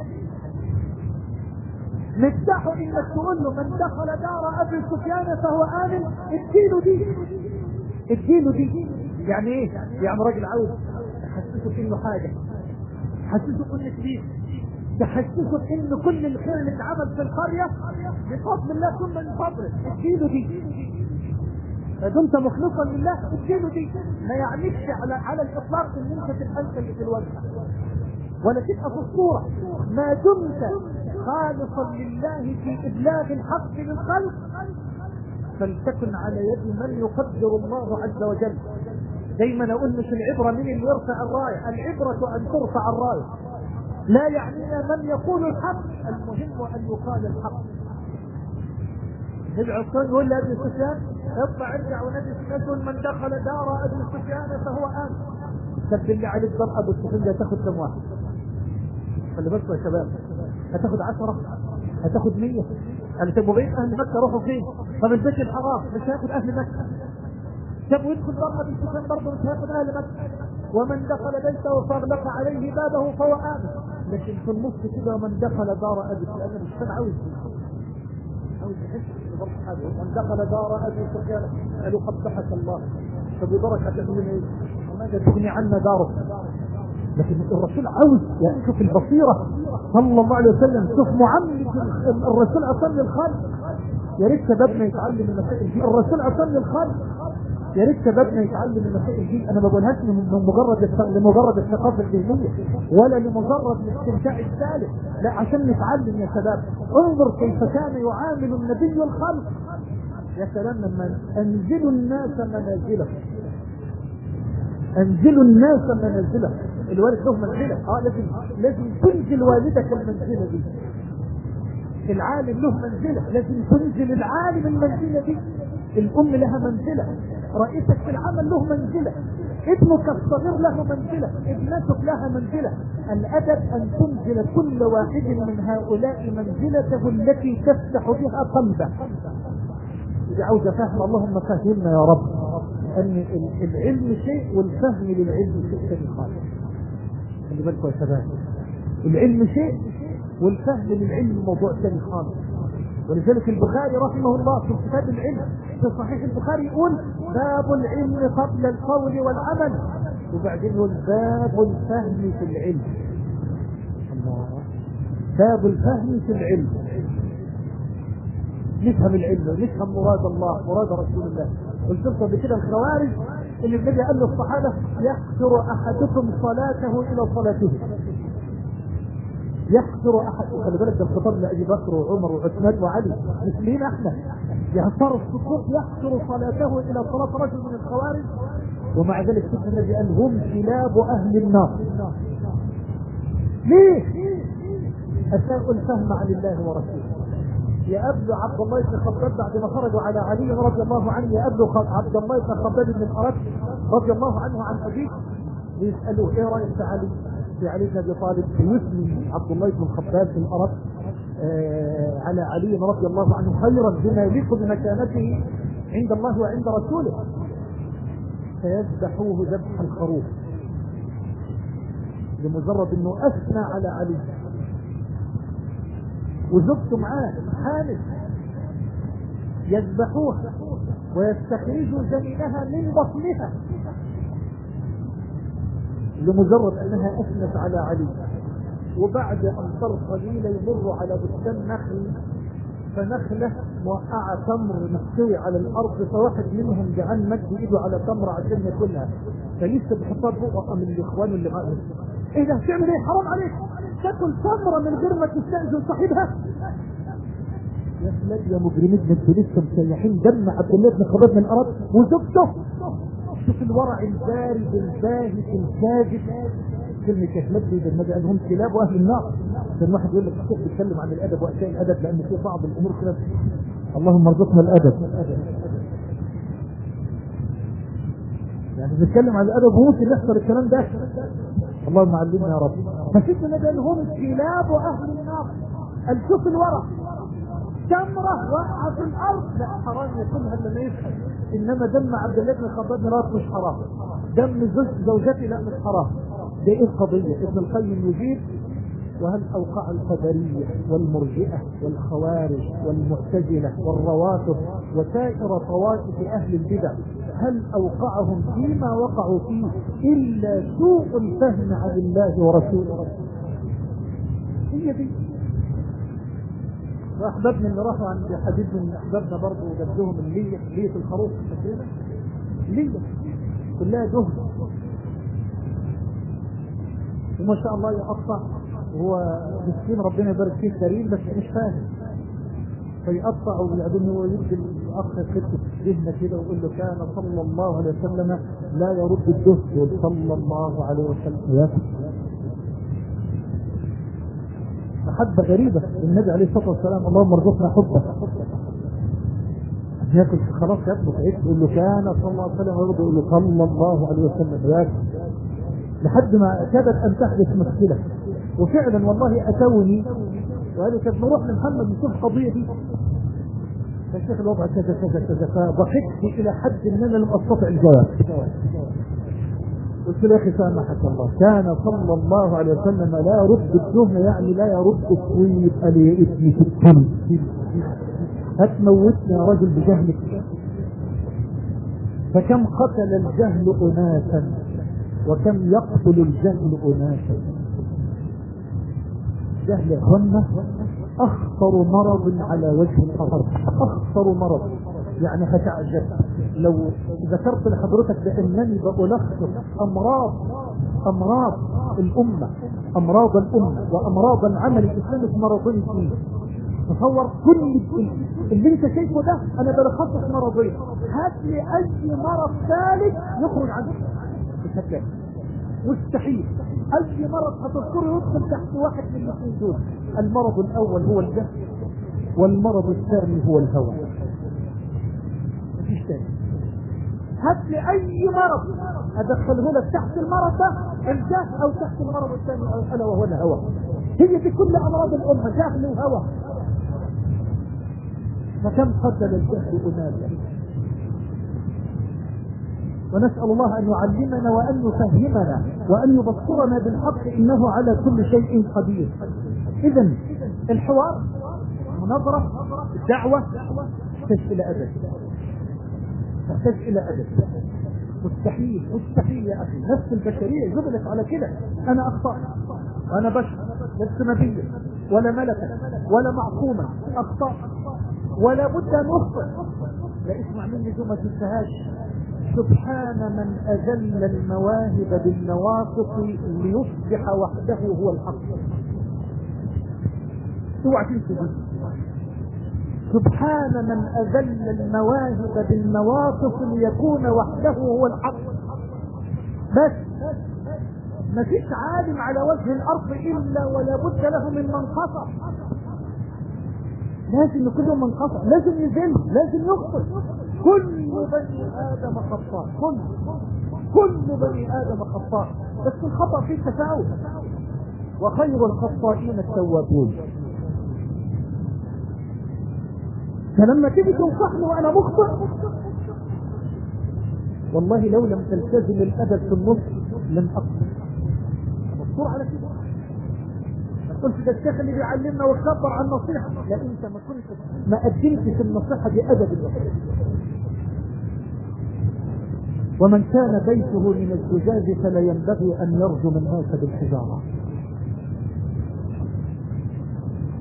مفتاحه انك تقول له من دخل دار ابي سفيان فهو امن، اديله دي اديله دي. يعني ايه؟ يعني راجل عاوز تحسسه انه حاجه، تحسسه انك دي، تحسسه ان كل الخير اللي اتعمل في القريه بفضل الله ثم من فضله، اديله دي. فدمت مخلصا لله اديله دي. ما يعنيش على على الاطلاق ان انت تبقى انت اللي في الوجه ولا تبقى في الصوره. ما دمت خالصا لله في ابلاغ الحق للخلق فلتكن على يد من يقدر الله عز وجل. دايما اقول مش العبره من اللي يرفع الرايه، العبره ان ترفع الرايه. لا يعنينا من يقول الحق، المهم ان يقال الحق. النبي عثمان يقول لابي سفيان اطلع ارجع ونبي سفيان من دخل دار ابي سفيان فهو امن. طب بالله عليك دار ابو سفيان هتاخد كم واحد؟ خلي بالكم يا شباب، هتاخد عشرة؟ هتاخد مية؟ يعني تبقوا بقيت اهل مكة روحوا فين؟ طب البيت الحرام مش هياخد اهل مكة. طب ويدخل دار ابي سفيان برضه مش هياخد اهل مكة. ومن دخل بيته فاغلق عليه بابه فهو امن. لكن في النص كده ومن دخل دار ابي سفيان مش كان عاوز عاوز يحس من دخل دار ابي سفيان قالوا قبحك الله فببركه تغني ايه؟ وماذا تغني عنا داره؟ لكن الرسول عاوز يعني شوف البصيره صلى الله عليه وسلم، شوف معامله الرسول اصلا للخلق. يا ريت شبابنا يتعلم المسائل دي. الرسول اصلا للخلق، يا ريت شبابنا يتعلم المسائل دي. انا ما بقولهاش من مجرد لمجرد الثقافه الذهنيه ولا لمجرد الاستمتاع الثالث، لا، عشان نتعلم يا شباب. انظر كيف كان يعامل النبي الخلق. يا سلام لما انزلوا الناس منازلهم، انزلوا الناس منازلهم. الوالد له منزله، اه لازم لازم تنزل والدك المنزله دي. العالم له منزله، لازم تنزل العالم المنزله دي. الام لها منزله، رئيسك في العمل له منزله، ابنك الصغير له منزله، ابنتك لها منزله. الادب ان تنزل كل واحد من هؤلاء منزلته التي تفتح بها قلبه. اذا عاوز فهم اللهم فهمنا يا رب ان العلم شيء والفهم للعلم شيء ثاني خالص. خلي بالكم يا شباب، العلم شيء والفهم للعلم موضوع ثاني خالص. ولذلك البخاري رحمه الله في كتاب العلم في صحيح البخاري يقول باب العلم قبل القول والعمل، وبعدين يقول باب الفهم في العلم. الله، باب الفهم في العلم. نفهم العلم ونفهم مراد الله مراد رسول الله. قلت لكم قبل كده الخوارج اللي النبي قال للصحابه يحقر احدكم صلاته الى صلاته، يحقر احد. خلي بالك ده الخطاب لابي بكر وعمر وعثمان وعلي، مش لينا احنا. يحقر الصفوف يحقر صلاته الى صلاه رجل من الخوارج، ومع ذلك شوف النبي قال هم كلاب اهل النار. ليه؟ اساءوا الفهم عن الله ورسوله. يقابلوا عبد الله بن خباب بعد ما خرجوا على علي رضي الله عنه، يقابلوا عبد الله بن خباب بن الأرت رضي الله عنه عن أبيه، ويسألوه ايه رأيك في علي؟ في علي بن ابي طالب. ويثني عبد الله بن خباب بن الأرت آه على علي رضي الله عنه خيرا بما يليق بمكانته عند الله وعند رسوله. فيذبحوه ذبح الخروف لمجرد انه اثنى على علي. وزوجته معاه حامل، يذبحوها ويستخرجوا جنينها من بطنها لمجرد انها اثنت على علي. وبعد امطار قليله يمروا على بستان نخل، فنخله موقعه تمر مستوي على الارض، فواحد منهم جعان مد ايده على تمره عشان ياكلها، فلسه بيحطها بقى من الاخوان اللي معاه. ايه ده بتعمل ايه؟ حرام عليك تاكل تمره من غير ما تستاذن صاحبها. يا بلاد يا مجرمين، انتوا لسه مسيحين دم عبد الله بن خباب من الارض وزوجته. شوف الورع البارد الباهت الكاذب. كلمة كلمات دي النبي قال هم كلاب واهل النار. كان واحد يقول لك الشيخ بيتكلم عن الادب واشياء الادب، لان في بعض الامور كده. اللهم ارزقنا الادب. يعني بنتكلم عن الادب وممكن يحصل الكلام ده. اللهم علمنا يا رب. فشوف النبي قال هم كلاب واهل النار. قال شوف الورع، تمره وقع في الارض لا حرام ياكلها الا ما يفهم. انما دم عبد الله بن خباب مرات مش حرام، دم زوجتي لا مش حرام. ده ايه القضيه؟ ابن القيم يجيب: وهل اوقع القدريه والمرجئه والخوارج والمعتزله والروافض وسائر طوائف اهل البدع، هل اوقعهم فيما وقعوا فيه الا سوء الفهم عن الله ورسوله؟ هي دي. واحبابنا اللي راحوا عند حبيب من احبابنا برضه جاب لهم الليه، ليه الخروف فاكرينها؟ ليه كلها دهن، وما شاء الله يقطع، وهو مسكين ربنا يبارك فيه كريم بس مش فاهم، فيقطع وبعدين هو يدي الاخ خدته دهنه كده ويقول له: كان صلى الله عليه وسلم لا يرد الدهن. يقول صلى الله عليه وسلم يا محبة غريبة للنبي عليه الصلاة والسلام. اللهم ارزقنا حبه. ياكل خلاص يطلب عيش يقول له: كان صلى الله عليه وسلم يرضى، يقول له صلى الله عليه وسلم ياكل، لحد ما كادت ان تحدث مشكلة. وفعلا والله اتوني وقالوا: طب نروح لمحمد نشوف القضية دي. فالشيخ الوضع كذا كذا كذا، فضحكت الى حد ان انا لم استطع الجواب. قلت له: يا اخي سامحك الله، كان صلى الله عليه وسلم لا يرد الدهن، يعني لا يرد الطيب. قال: يا ابني في الدم هتموتني يا رجل بجهلك. فكم قتل الجهل اناسا وكم يقتل الجهل اناسا. جهل هن اخطر مرض على وجه الارض، اخطر مرض. يعني هتعجب لو ذكرت لحضرتك بانني بألخص امراض امراض الامه، امراض الامه وامراض العمل الاسلامي في مرضين اثنين. تصور كل اللي انت شايفه ده انا بلخصه مرضين، هات لي اي مرض ثالث يخرج عنه مش هتلاقي، مستحيل. اي مرض هتذكره يدخل تحت واحد من الاثنين دول. المرض الاول هو الجهل، والمرض الثاني هو الهوى. مفيش تاني. هات لي اي مرض ادخله لك تحت المرض ده الجهل، او تحت المرض الثاني الا وهو الهوى. هي دي كل امراض الامه، جهل وهوى. فكم قتل الجهل اناسا. ونسأل الله أن يعلمنا وأن يفهمنا وأن يبصرنا بالحق، إنه على كل شيء قدير. إذن الحوار، مناظرة، الدعوة تحتاج إلى أدب، تحتاج إلى أدب. مستحيل مستحيل يا أخي، نفس البشرية جبلت على كده. أنا أخطأ، أنا بشر، لست نبيا ولا ملكا ولا معصوما، أخطأ ولا بد أن أخطئ. لا اسمع مني ثم تنتهاش. سبحان من أذل المواهب بالنواصف ليصبح وحده هو الحق. اوعى تنسى. سبحان من أذل المواهب بالنواصف ليكون وحده هو الحق. بس ما فيش عالم على وجه الأرض إلا ولا بد له من منقصة. لازم كله منقصة، لازم يذل، لازم يخطئ. كل بني آدم خطاء، كل كل بني آدم خطاء، بس الخطأ فيه تفاوت. وخير الخطائين التوابون. فلما تيجي تنصحني وانا مخطئ، والله لو لم تلتزم الادب في النص لم اقبل. مذكور على كده. ما قلت ده الشيخ اللي بيعلمنا ويخبر عن النصيحه، لا انت ما كنت ما قدمتش النصيحه بادب الوحيد. ومن كان بيته من الزجاج فلا ينبغي ان يرجم الناس بالحجاره.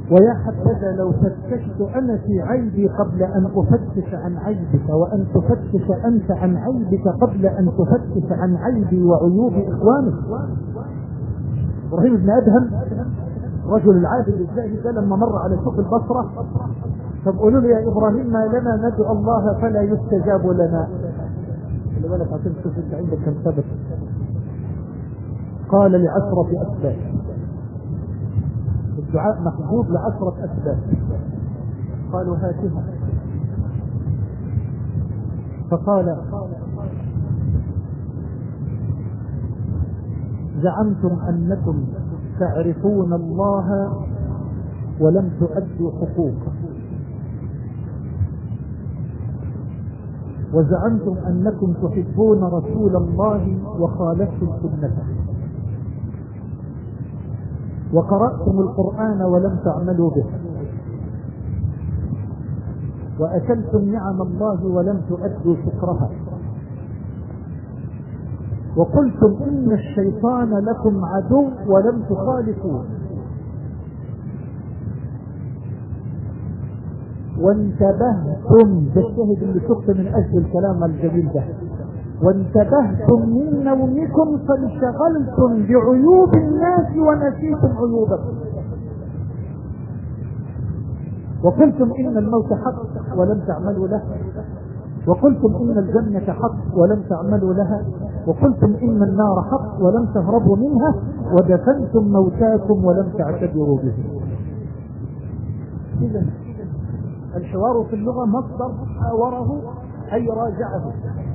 ويا حبذا لو فتشت أنا في عيبي قبل أن أفتش عن عيبك، وأن تفتش أنت عن عيبك قبل أن تفتش عن عيبي وعيوب إخوانك. إبراهيم بن أدهم رجل العابد الزاهد ده لما مر على سوق البصرة فقالوا له يا إبراهيم ما لنا ندعو الله فلا يستجاب لنا. خلي بالك عشان تشوف انت عندك كم سبب. قال لعشرة أسباب، الدعاء محجوب لعشرة أسباب. قالوا هاتها. فقال زعمتم أنكم تعرفون الله ولم تؤدوا حقوقه، وزعمتم أنكم تحبون رسول الله وخالفتم سنته، وقرأتم القرآن ولم تعملوا به، وأكلتم نعم الله ولم تؤدوا شكرها، وقلتم إن الشيطان لكم عدو ولم تخالفوه، وانتبهتم بالشهد اللي شفت من أجل الكلام الجميل ده، وانتبهتم من نومكم فانشغلتم بعيوب الناس ونسيتم عيوبكم، وقلتم إن الموت حق ولم تعملوا له، وقلتم إن الجنة حق ولم تعملوا لها، وقلتم إن النار حق ولم تهربوا منها، ودفنتم موتاكم ولم تعتبروا به. إذا الحوار في اللغة مصدر حاوره أي راجعه.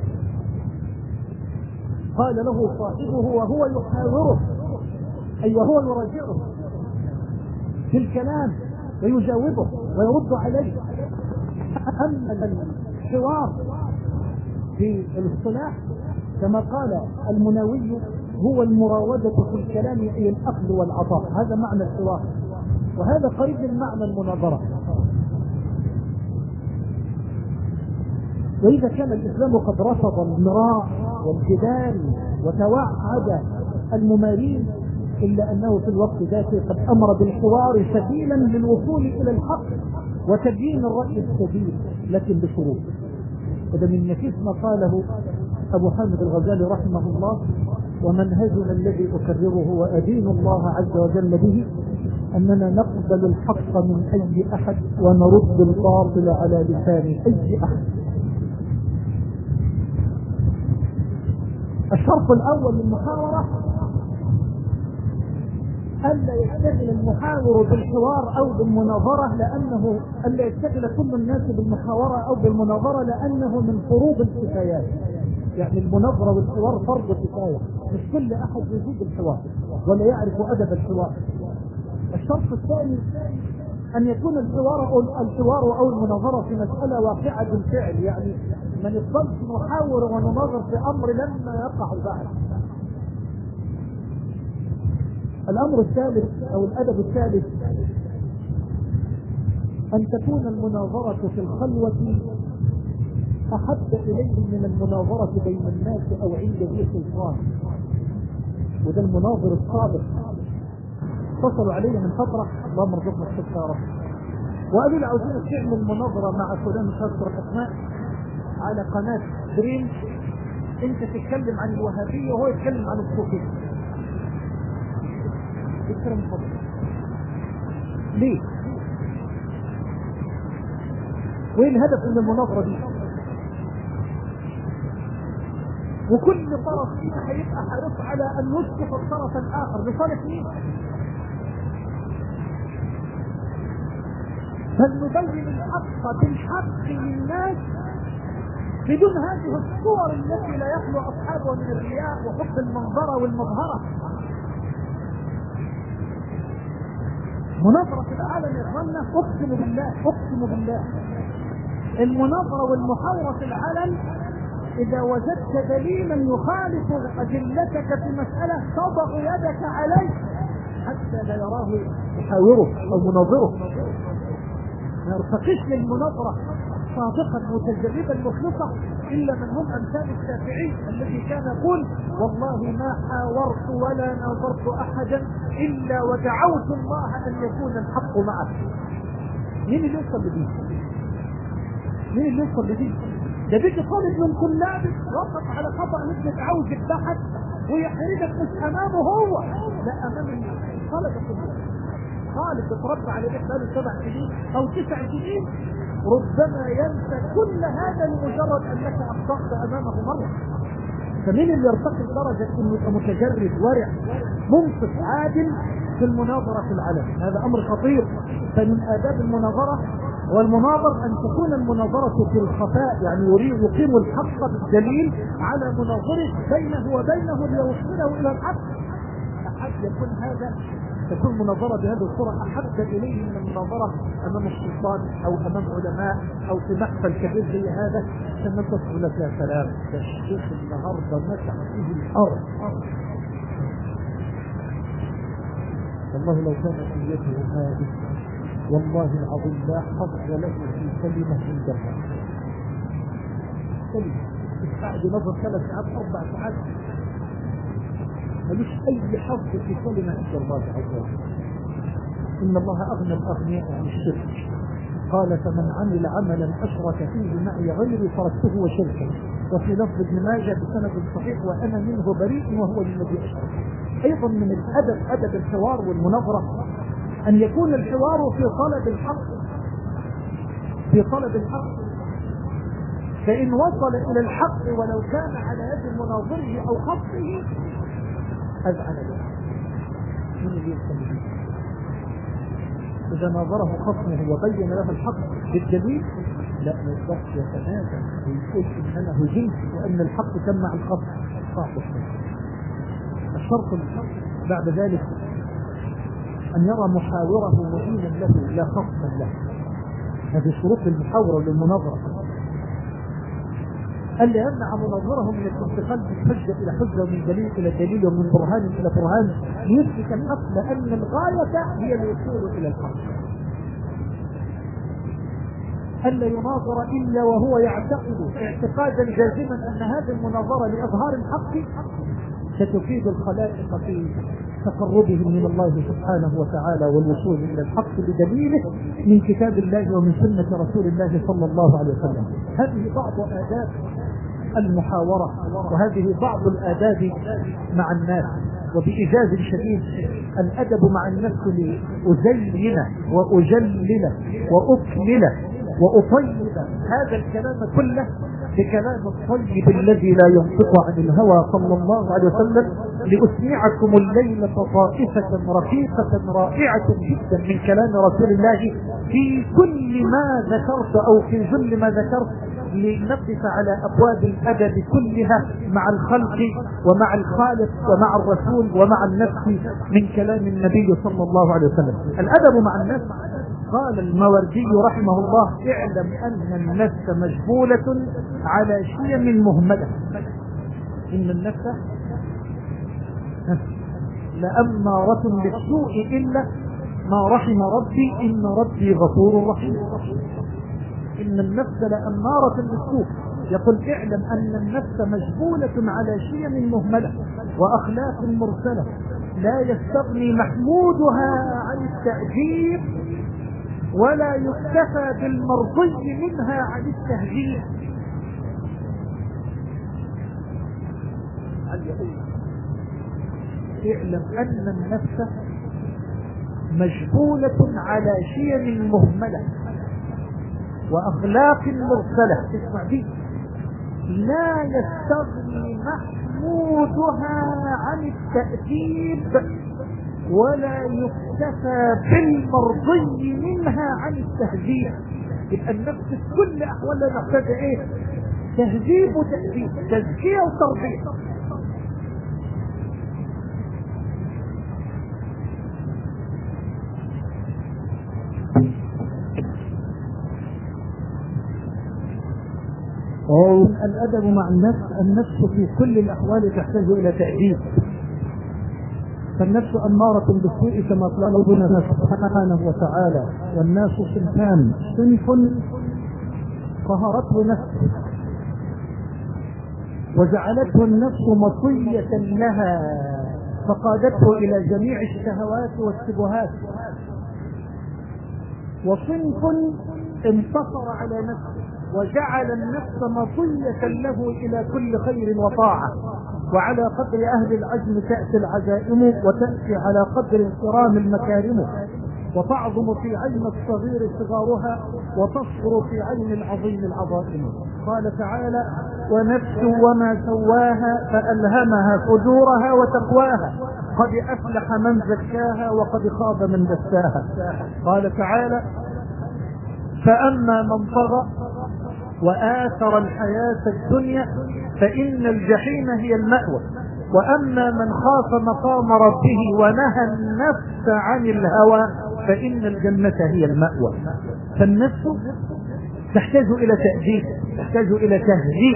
قال له صاحبه وهو يحاوره أي وهو يراجعه في الكلام ويجاوبه ويرد عليه. أما الحوار في الاصطلاح كما قال المناوي هو المراودة في الكلام أي الأخذ والعطاء، هذا معنى الحوار، وهذا قريب من معنى المناظرة. وإذا كان الإسلام قد رفض المراء والجدال وتوعد الممارين، إلا أنه في الوقت ذاته قد أمر بالحوار سبيلا للوصول إلى الحق وتبيين الرأي السديد، لكن بشروط. هذا من نفيس ما قاله أبو حامد الغزالي رحمه الله: ومنهجنا الذي أكرره وأدين الله عز وجل به أننا نقبل الحق من أي أحد ونرد الباطل على لسان أي أحد. الشرط الأول للمحاورة ألا يشتغل المحاور بالحوار أو بالمناظرة، لأنه ألا يشتغل كل الناس بالمحاورة أو بالمناظرة لأنه من فروض الكفايات. يعني المناظرة والحوار فرض كفاية، مش كل أحد يجيد الحوار ولا يعرف أدب الحوار. الشرط الثاني أن يكون الحوار أو الحوار أو المناظرة في مسألة واقعة بالفعل، يعني ما نفضلش نحاور ونناظر في أمر لما يقع بعد. الأمر الثالث أو الأدب الثالث أن تكون المناظرة في الخلوة أحب إليه من المناظرة بين الناس أو عند ذي سلطان، وده المناظر الصادق. اتصلوا علي من فترة، اللهم ارزقنا الصدق يا رب، وقالوا لي عاوزين تعمل مناظرة مع فلان شاطر أسماء على قناة دريم، أنت تتكلم عن الوهابية وهو يتكلم عن الصوفية. الكلام فضل ليه؟ وإيه الهدف من المناظرة دي؟ وكل طرف فينا هيبقى حريص على أن يسقط الطرف الآخر لصالح مين؟ فلنبين الحق بالحق للناس بدون هذه الصور التي لا يخلو أصحابها من الرياء وحب المنظرة والمظهرة. مناظرة العالم يا اخوانا، اقسم بالله اقسم بالله المناظرة والمحاورة في العالم اذا وجدت دليلا يخالف ادلتك في مسألة تضع يدك عليه حتى لا يراه يحاوره او مناظره، ما يرتقيش للمناظرة صادقا متجربا مخلصا الا من هم امثال الشافعي الذي كان يقول والله ما حاورت ولا ناظرت احدا الا ودعوت الله ان يكون الحق معه. مين اللي يوصل لدي؟ مين اللي يوصل لدي؟ ده بيجي طالب من طلابك وقف على خطأ مثل عاوز يتبحث ويحرجك مش امامه هو، لا امام طلبة الطلاب. طالب اتربى على ايه بقاله سبع سنين او تسع سنين ربما ينسى كل هذا لمجرد انك اخطأت امامه مرة. فمين اللي يرتقي لدرجة انه يبقى متجرد ورع منصف عادل في المناظرة في العلن؟ هذا امر خطير. فمن آداب المناظرة والمناظر ان تكون المناظرة في الخفاء، يعني يريد يقيم الحق بالدليل على مناظره بينه وبينه ليوصله الى الحق. احد يكون هذا تكون مناظرة بهذه الصورة احب اليه من المناظرة امام السلطان او امام علماء او في محفل كبير زي هذا عشان ما تصل لك يا سلام ده الشيخ النهارده مسح فيه الارض. والله لو كانت نيته هذه والله العظيم لا حظ له في كلمة من جنة. كلمة بعد نظر ثلاث ساعات أربع ساعات ملوش أي حظ في كلمة عند الله عز وجل. إن الله أغنى الأغنياء عن الشرك. قال فمن عمل عملا أشرك فيه معي غيري تركته وشركه. وفي لفظ ابن ماجه بسند صحيح وأنا منه بريء وهو الذي أشرك. أيضا من الأدب أدب الحوار والمناظرة أن يكون الحوار في طلب الحق في طلب الحق فإن وصل إلى الحق ولو كان على يد مناظره أو خصمه أذعن له. من اللي يوصل به؟ إذا ناظره خصمه وبين له الحق بالدليل لا ما يقدرش يتنازل ويقول إن أنا هجمت وأن الحق كان مع الخصم. صاحب الشرط بعد ذلك أن يرى محاوره معينا له لا خصما له. هذه شروط المحاورة والمناظرة. ألا يمنع مناظره من الانتقال من حجة إلى حجة ومن دليل إلى دليل ومن برهان إلى برهان ليثبت الحق، لأن الغاية هي الوصول إلى الحق. ألا يناظر إلا وهو يعتقد اعتقادا جازما أن هذه المناظرة لإظهار الحق ستفيد الخلائق في تقربهم من الله سبحانه وتعالى والوصول إلى الحق بدليله من كتاب الله ومن سنة رسول الله صلى الله عليه وسلم. هذه بعض آداب المحاورة وهذه بعض الآداب مع الناس. وبإجاز شديد الأدب مع النفس لأزين وأجلل وأكمل وأطيب هذا الكلام كله بكلام الطيب الذي لا ينطق عن الهوى صلى الله عليه وسلم لأسمعكم الليلة طائفة رقيقة رائعة جدا من كلام رسول الله في كل ما ذكرت أو في ظل ما ذكرت لنقف على أبواب الأدب كلها مع الخلق ومع الخالق ومع الرسول ومع النفس من كلام النبي صلى الله عليه وسلم. الأدب مع النفس قال الماوردي رحمه الله اعلم أن النفس مجبولة على شيم مهملة. إن النفس لأمارة بالسوء إلا ما رحم ربي إن ربي غفور رحيم. إن النفس لأمارة بالسوء. يقول اعلم أن النفس مجبولة على شيم مهملة وأخلاق مرسلة لا يستغني محمودها عن التأديب ولا يكتفى بالمرضي منها عن التهجير. اعلم أن النفس مجبولة على شيم مهملة وأخلاق مرسلة اسمع دي لا يستغني محمودها عن التأديب ولا يكتفى بالمرضي منها عن التهذيب. يبقى النفس في كل أحوالها نحتاج ايه؟ تهذيب وتأديب، تزكية وتربية. الأدب مع النفس، النفس في كل الأحوال تحتاج إلى تأديب. فالنفس أمارة بالسوء كما قال ربنا سبحانه وتعالى والناس صنفان، صنف قهرته نفسه وجعلته النفس مطية لها فقادته الى جميع الشهوات والشبهات. وصنف انتصر على نفسه وجعل النفس مطية له الى كل خير وطاعة. وعلى قدر اهل العزم تأتي العزائم وتأتي على قدر الكرام المكارم، وتعظم في عين الصغير صغارها وتصغر في عين العظيم العظائم. قال تعالى: ونفس وما سواها فألهمها فجورها وتقواها قد أفلح من زكاها وقد خاب من دساها. قال تعالى: فأما من طغى وآثر الحياة الدنيا فإن الجحيم هي المأوى، وأما من خاف مقام ربه ونهى النفس عن الهوى فإن الجنة هي المأوى. فالنفس تحتاج إلى تأديب، تحتاج إلى تهذيب،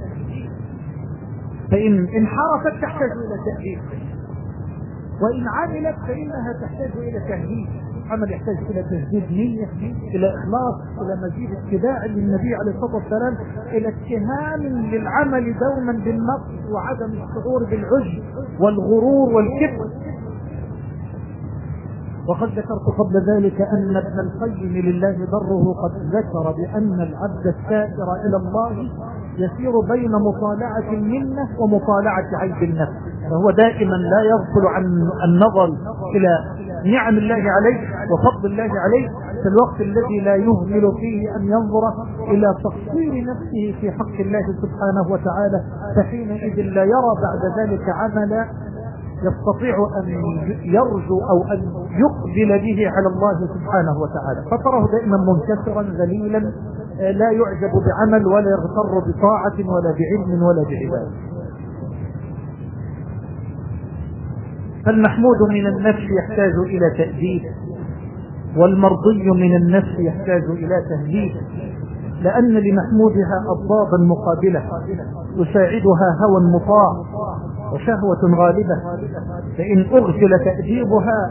فإن انحرفت تحتاج إلى تأديب، وإن عملت فإنها تحتاج إلى تهذيب. عمل يحتاج إلى تجديد نية، إلى إخلاص، إلى مزيد اتباع للنبي عليه الصلاة والسلام، إلى اتهام للعمل دوما بالنقص وعدم الشعور بالعجب والغرور والكبر. وقد ذكرت قبل ذلك أن ابن القيم لله ضره قد ذكر بأن العبد السائر إلى الله يسير بين مطالعة المنة ومطالعة عيب النفس، فهو دائما لا يغفل عن النظر إلى نعم الله عليه وفضل الله عليه في الوقت الذي لا يهمل فيه أن ينظر إلى تقصير نفسه في حق الله سبحانه وتعالى، فحينئذ لا يرى بعد ذلك عملا يستطيع أن يرجو أو أن يقبل به على الله سبحانه وتعالى، فتراه دائما منكسرا ذليلا لا يعجب بعمل ولا يغتر بطاعة ولا بعلم ولا بعبادة. فالمحمود من النفس يحتاج إلى تأديب، والمرضي من النفس يحتاج إلى تهذيب، لأن لمحمودها أضدادا مقابلة يساعدها هوى مطاع وشهوة غالبة، فإن أغفل تأديبها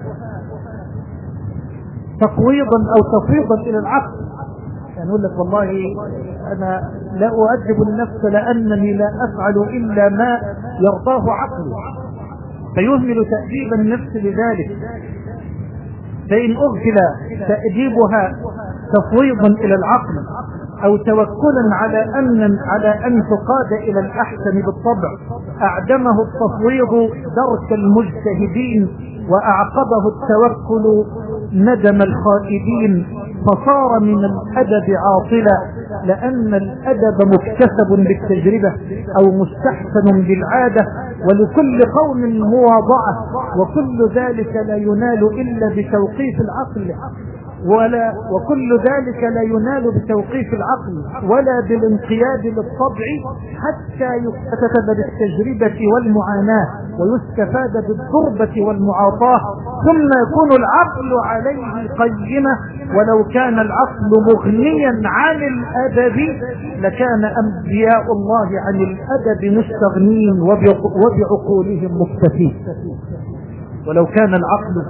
تقويضا أو تفويضا إلى العقل، يعني يقول لك والله أنا لا أؤدب النفس لأنني لا أفعل إلا ما يرضاه عقلي، فيهمل تأديب النفس لذلك. فإن أغفل تأديبها تفويضا إلى العقل أو توكلا على أن على أن تقاد إلى الأحسن بالطبع أعدمه التفويض درك المجتهدين وأعقبه التوكل ندم الخائبين، فصار من الأدب عاطلا، لأن الأدب مكتسب بالتجربة أو مستحسن بالعادة، ولكل قوم مواضعة، وكل ذلك لا ينال إلا بتوقيف العقل، ولا وكل ذلك لا ينال بتوقيف العقل ولا بالانقياد للطبع، حتى يكتسب بالتجربة والمعاناة ويستفاد بالضربة والمعاطاة، ثم يكون العقل عليه قيمة. ولو كان العقل مغنيا عن الأدب لكان أنبياء الله عن الأدب مستغنين وبعقولهم مكتفين. ولو كان العقل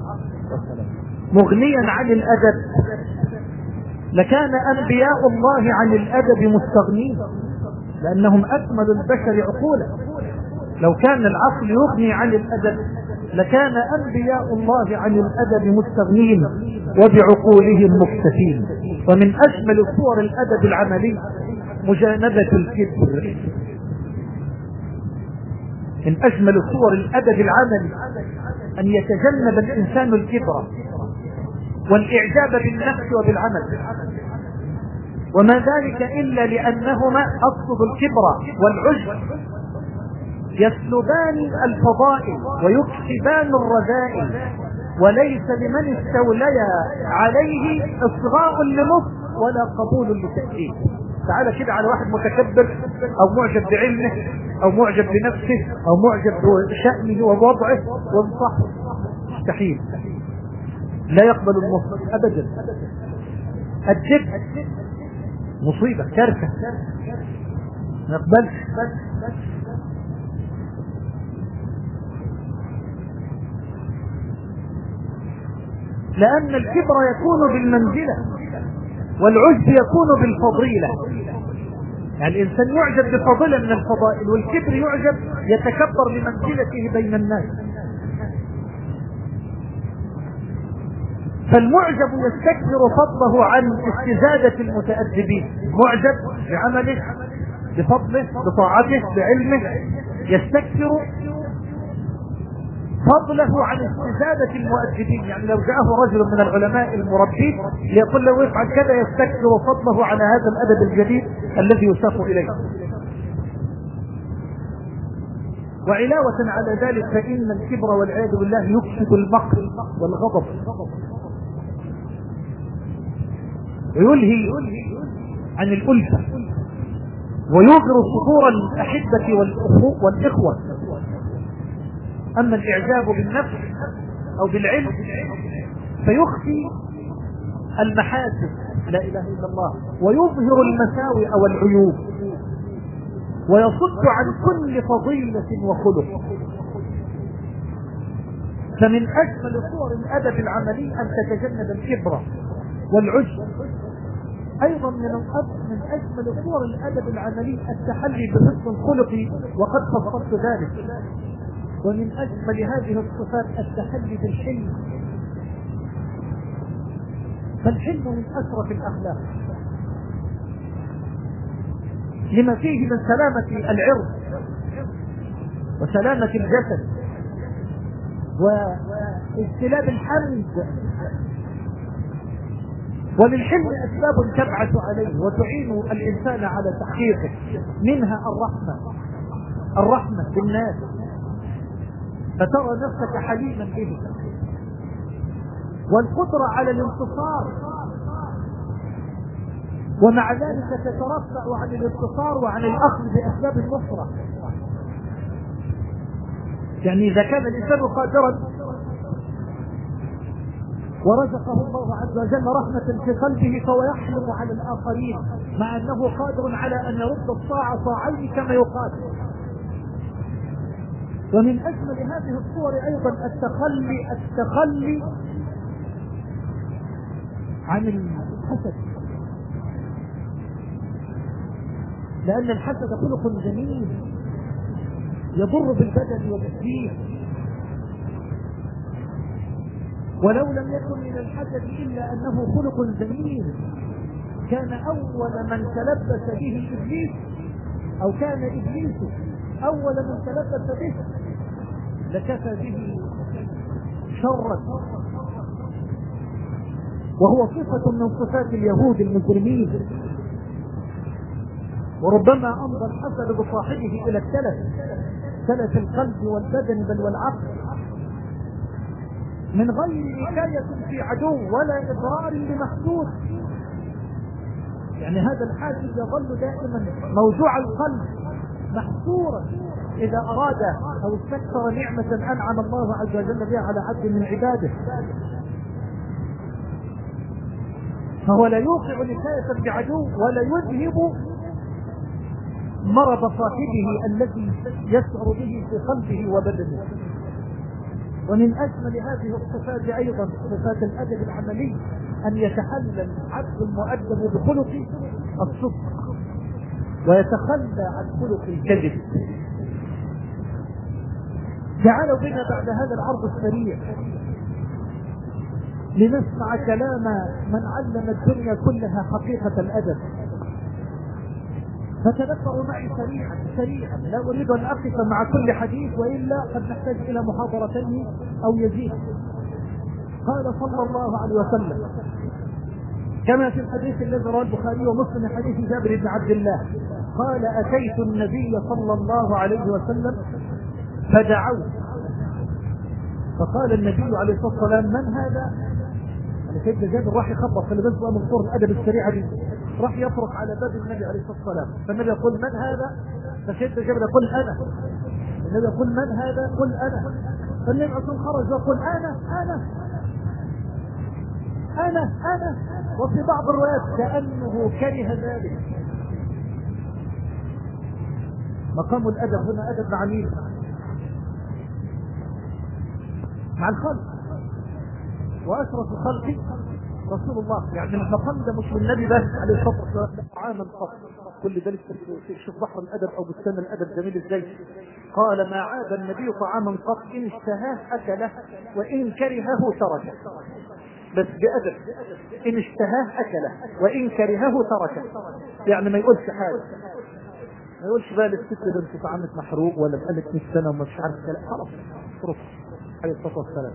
مغنيا عن الأدب لكان أنبياء الله عن الأدب مستغنين، لأنهم أكمل البشر عقولا. لو كان العقل يغني عن الأدب لكان أنبياء الله عن الأدب مستغنين وبعقولهم مكتفين. ومن أجمل صور الأدب العملي مجانبة الكبر. من أجمل صور الأدب العملي أن يتجنب الإنسان الكبر والإعجاب بالنفس وبالعمل، وما ذلك إلا لأنهما أصل الكبر والعجب يسلبان الفضائل ويكسبان الرذائل، وليس لمن استولي عليه إصغاء لنص ولا قبول لتأكيد. تعالى كده على واحد متكبر أو معجب بعلمه أو معجب بنفسه أو معجب بشأنه ووضعه وانصحه، مستحيل، لا يقبل النص أبدا. الجد مصيبة كارثة، ما يقبلش. لأن الكبر يكون بالمنزلة والعجب يكون بالفضيلة، يعني الإنسان يعجب بفضيلة من الفضائل، والكبر يعجب يتكبر لمنزلته بين الناس. فالمعجب يستكبر فضله عن استزادة المتأدبين، معجب بعمله بفضله بطاعته بعلمه، يستكبر فضله عن استزادة المؤدبين. يعني لو جاءه رجل من العلماء المربين ليقول له افعل كذا، يستكبر فضله على هذا الأدب الجديد الذي يساق إليه. وعلاوة على ذلك فإن الكبر والعياذ بالله يكسب المقت والغضب، ويلهي عن الألفة، ويغر صدور الأحبة والإخوة. أما الإعجاب بالنفس أو بالعلم فيخفي المحاسن، لا إله إلا الله، ويظهر المساوئ والعيوب، ويصد عن كل فضيلة وخلق. فمن أجمل صور الأدب العملي أن تتجنب الكبر والعجب. أيضا من من أجمل صور الأدب العملي التحلي بحسن الخلق، وقد فصلت ذلك. ومن أجمل هذه الصفات التحلي بالحلم، فالحلم من أشرف الأخلاق لما فيه من سلامة العرض وسلامة الجسد واجتلاب الحمد. وللحلم أسباب تبعث عليه وتعين الإنسان على تحقيقه، منها الرحمة، الرحمة بالناس، فترى نفسك حليما به، والقدرة على الانتصار، ومع ذلك تترفع عن الانتصار وعن الأخذ بأسباب النصرة. يعني إذا كان الإنسان قادرا ورزقه الله عز وجل رحمة في قلبه فهو يحلم على الآخرين، مع أنه قادر على أن يرد الصاع صاعين كما يقال. ومن أجمل هذه الصور أيضا التخلي التخلي عن الحسد، لأن الحسد خلق جميل يضر بالبدن وبالدين. ولو لم يكن من الحسد إلا أنه خلق جميل كان أول من تلبس به إبليس، أو كان إبليس أول من تلبس به لكفى به شرا، وهو صفة من صفات اليهود المجرمين. وربما أمضى الحسد بصاحبه إلى التلف، تلف القلب والبدن بل والعقل، من غير نكاية في عدو ولا إضرار لمحسود. يعني هذا الحاسد يظل دائما موجوع القلب محسورا إذا أراد أو استكثر نعمة أنعم الله عز وجل بها على عبد من عباده، فهو لا يوقع نكاية بعدو ولا يذهب مرض صاحبه الذي يشعر به في قلبه وبدنه. ومن أجمل هذه الصفات أيضا صفات الأدب العملي أن يتحلى العبد المؤدب بخلق الصدق ويتخلى عن خلق الكذب. تعالوا بنا بعد هذا العرض السريع لنسمع كلام من علم الدنيا كلها حقيقة الأدب. فتذكروا معي سريعا سريعا، لا أريد أن أقف مع كل حديث وإلا قد نحتاج إلى محاضرتين أو يزيد. قال صلى الله عليه وسلم كما في الحديث الذي رواه البخاري ومسلم من حديث جابر بن عبد الله قال أتيت النبي صلى الله عليه وسلم فدعوت، فقال النبي عليه الصلاة والسلام من هذا؟ يعني سيدنا جابر راح يخبط، خلي بالك من صور الأدب السريعة دي، راح يطرق على باب النبي عليه الصلاة والسلام، فالنبي يقول من هذا؟ فسيدنا جابر يقول أنا. النبي يقول من هذا؟ قل أنا. فالنبي عليه خرج ويقول أنا أنا أنا أنا وفي بعض الروايات كأنه كره ذلك. مقام الأدب هنا أدب مع مين؟ مع الخلق، وأشرف الخلق رسول الله، يعني المقام ده مش من النبي بس عليه الصلاه والسلام، عاما قط. كل ده لسه شوف بحر الادب او بستان الادب جميل ازاي. قال ما عاب النبي طعاما قط ان اشتهاه اكله وان كرهه تركه. بس بأدب، إن اشتهاه أكله وإن كرهه تركه. يعني ما يقولش حاجة، ما يقولش بقى للست ده انت طعمت محروق ولا بقالك مية سنة ومش عارف كده، خلاص اترك عليه الصلاة والسلام.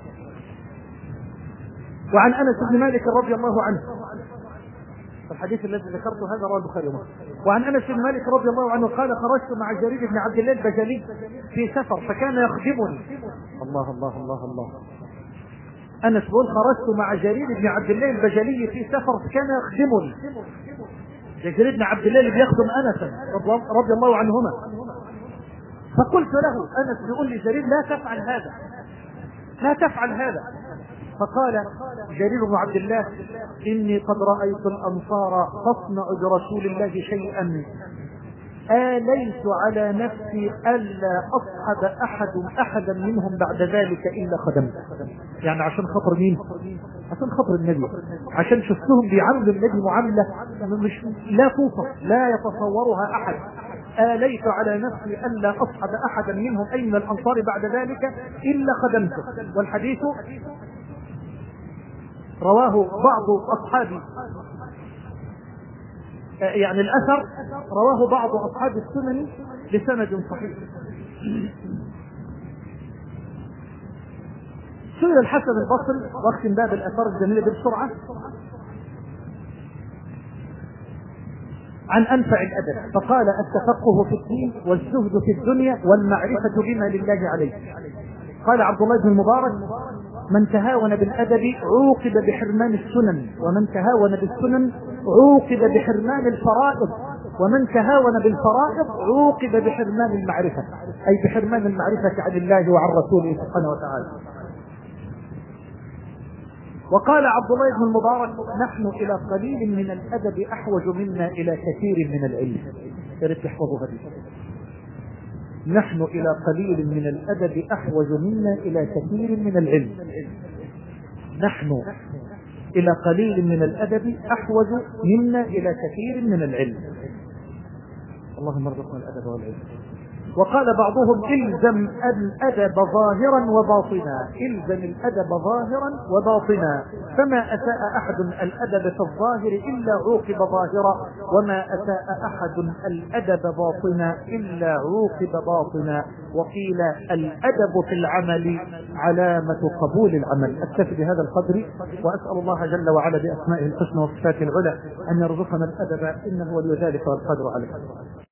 وعن أنس بن مالك رضي الله عنه، الحديث الذي ذكرته هذا رواه البخاري ومسلم. وعن انس بن مالك رضي الله عنه قال خرجت مع جرير بن عبد الله البجلي في سفر فكان يخدمني. الله الله الله الله. انس بيقول خرجت مع جرير بن عبد الله البجلي في سفر فكان يخدمني. جرير بن عبد الله اللي بيخدم انس رضي الله عنهما. فقلت له، انس بيقول لي جرير لا تفعل هذا، لا تفعل هذا. فقال جرير بن عبد الله إني قد رأيت الأنصار تصنع برسول الله شيئا آليت على نفسي ألا أصحب أحد أحدا منهم بعد ذلك إلا خدمته. يعني عشان خاطر مين؟ عشان خاطر النبي، عشان شفتهم بيعاملوا النبي معاملة مش لا توصف لا يتصورها أحد. آليت على نفسي ألا أصحب أحدا منهم أي من الأنصار بعد ذلك إلا خدمته. والحديث رواه بعض أصحاب، يعني الأثر رواه بعض أصحاب السنن بسند صحيح. سئل الحسن البصري، واختم باب الآثار الجميلة بسرعة، عن أنفع الأدب فقال التفقه في الدين والزهد في الدنيا والمعرفة بما لله عليه. قال عبد الله بن المبارك من تهاون بالأدب عوقب بحرمان السنن، ومن تهاون بالسنن عوقب بحرمان الفرائض، ومن تهاون بالفرائض عوقب بحرمان المعرفة، أي بحرمان المعرفة عن الله وعن رسوله سبحانه وتعالى. وقال عبد الله بن المبارك نحن إلى قليل من الأدب أحوج منا إلى كثير من العلم. يا ريت تحفظوا هذه، نحن إلى قليل من الأدب أحوج منا إلى كثير من العلم. نحن إلى قليل من الأدب أحوج منا إلى كثير من العلم. اللهم ارزقنا الأدب والعلم. وقال بعضهم الزم الأدب ظاهرا وباطنا، الزم الأدب ظاهرا وباطنا، فما أساء أحد الأدب في الظاهر إلا عوقب ظاهرا، وما أساء أحد الأدب باطنا إلا عوقب باطنا. وقيل الأدب في العمل علامة قبول العمل. أكتفي بهذا القدر، وأسأل الله جل وعلا بأسمائه الحسنى وصفاته العلى أن يرزقنا الأدب إنه ولي ذلك والقدر عليه.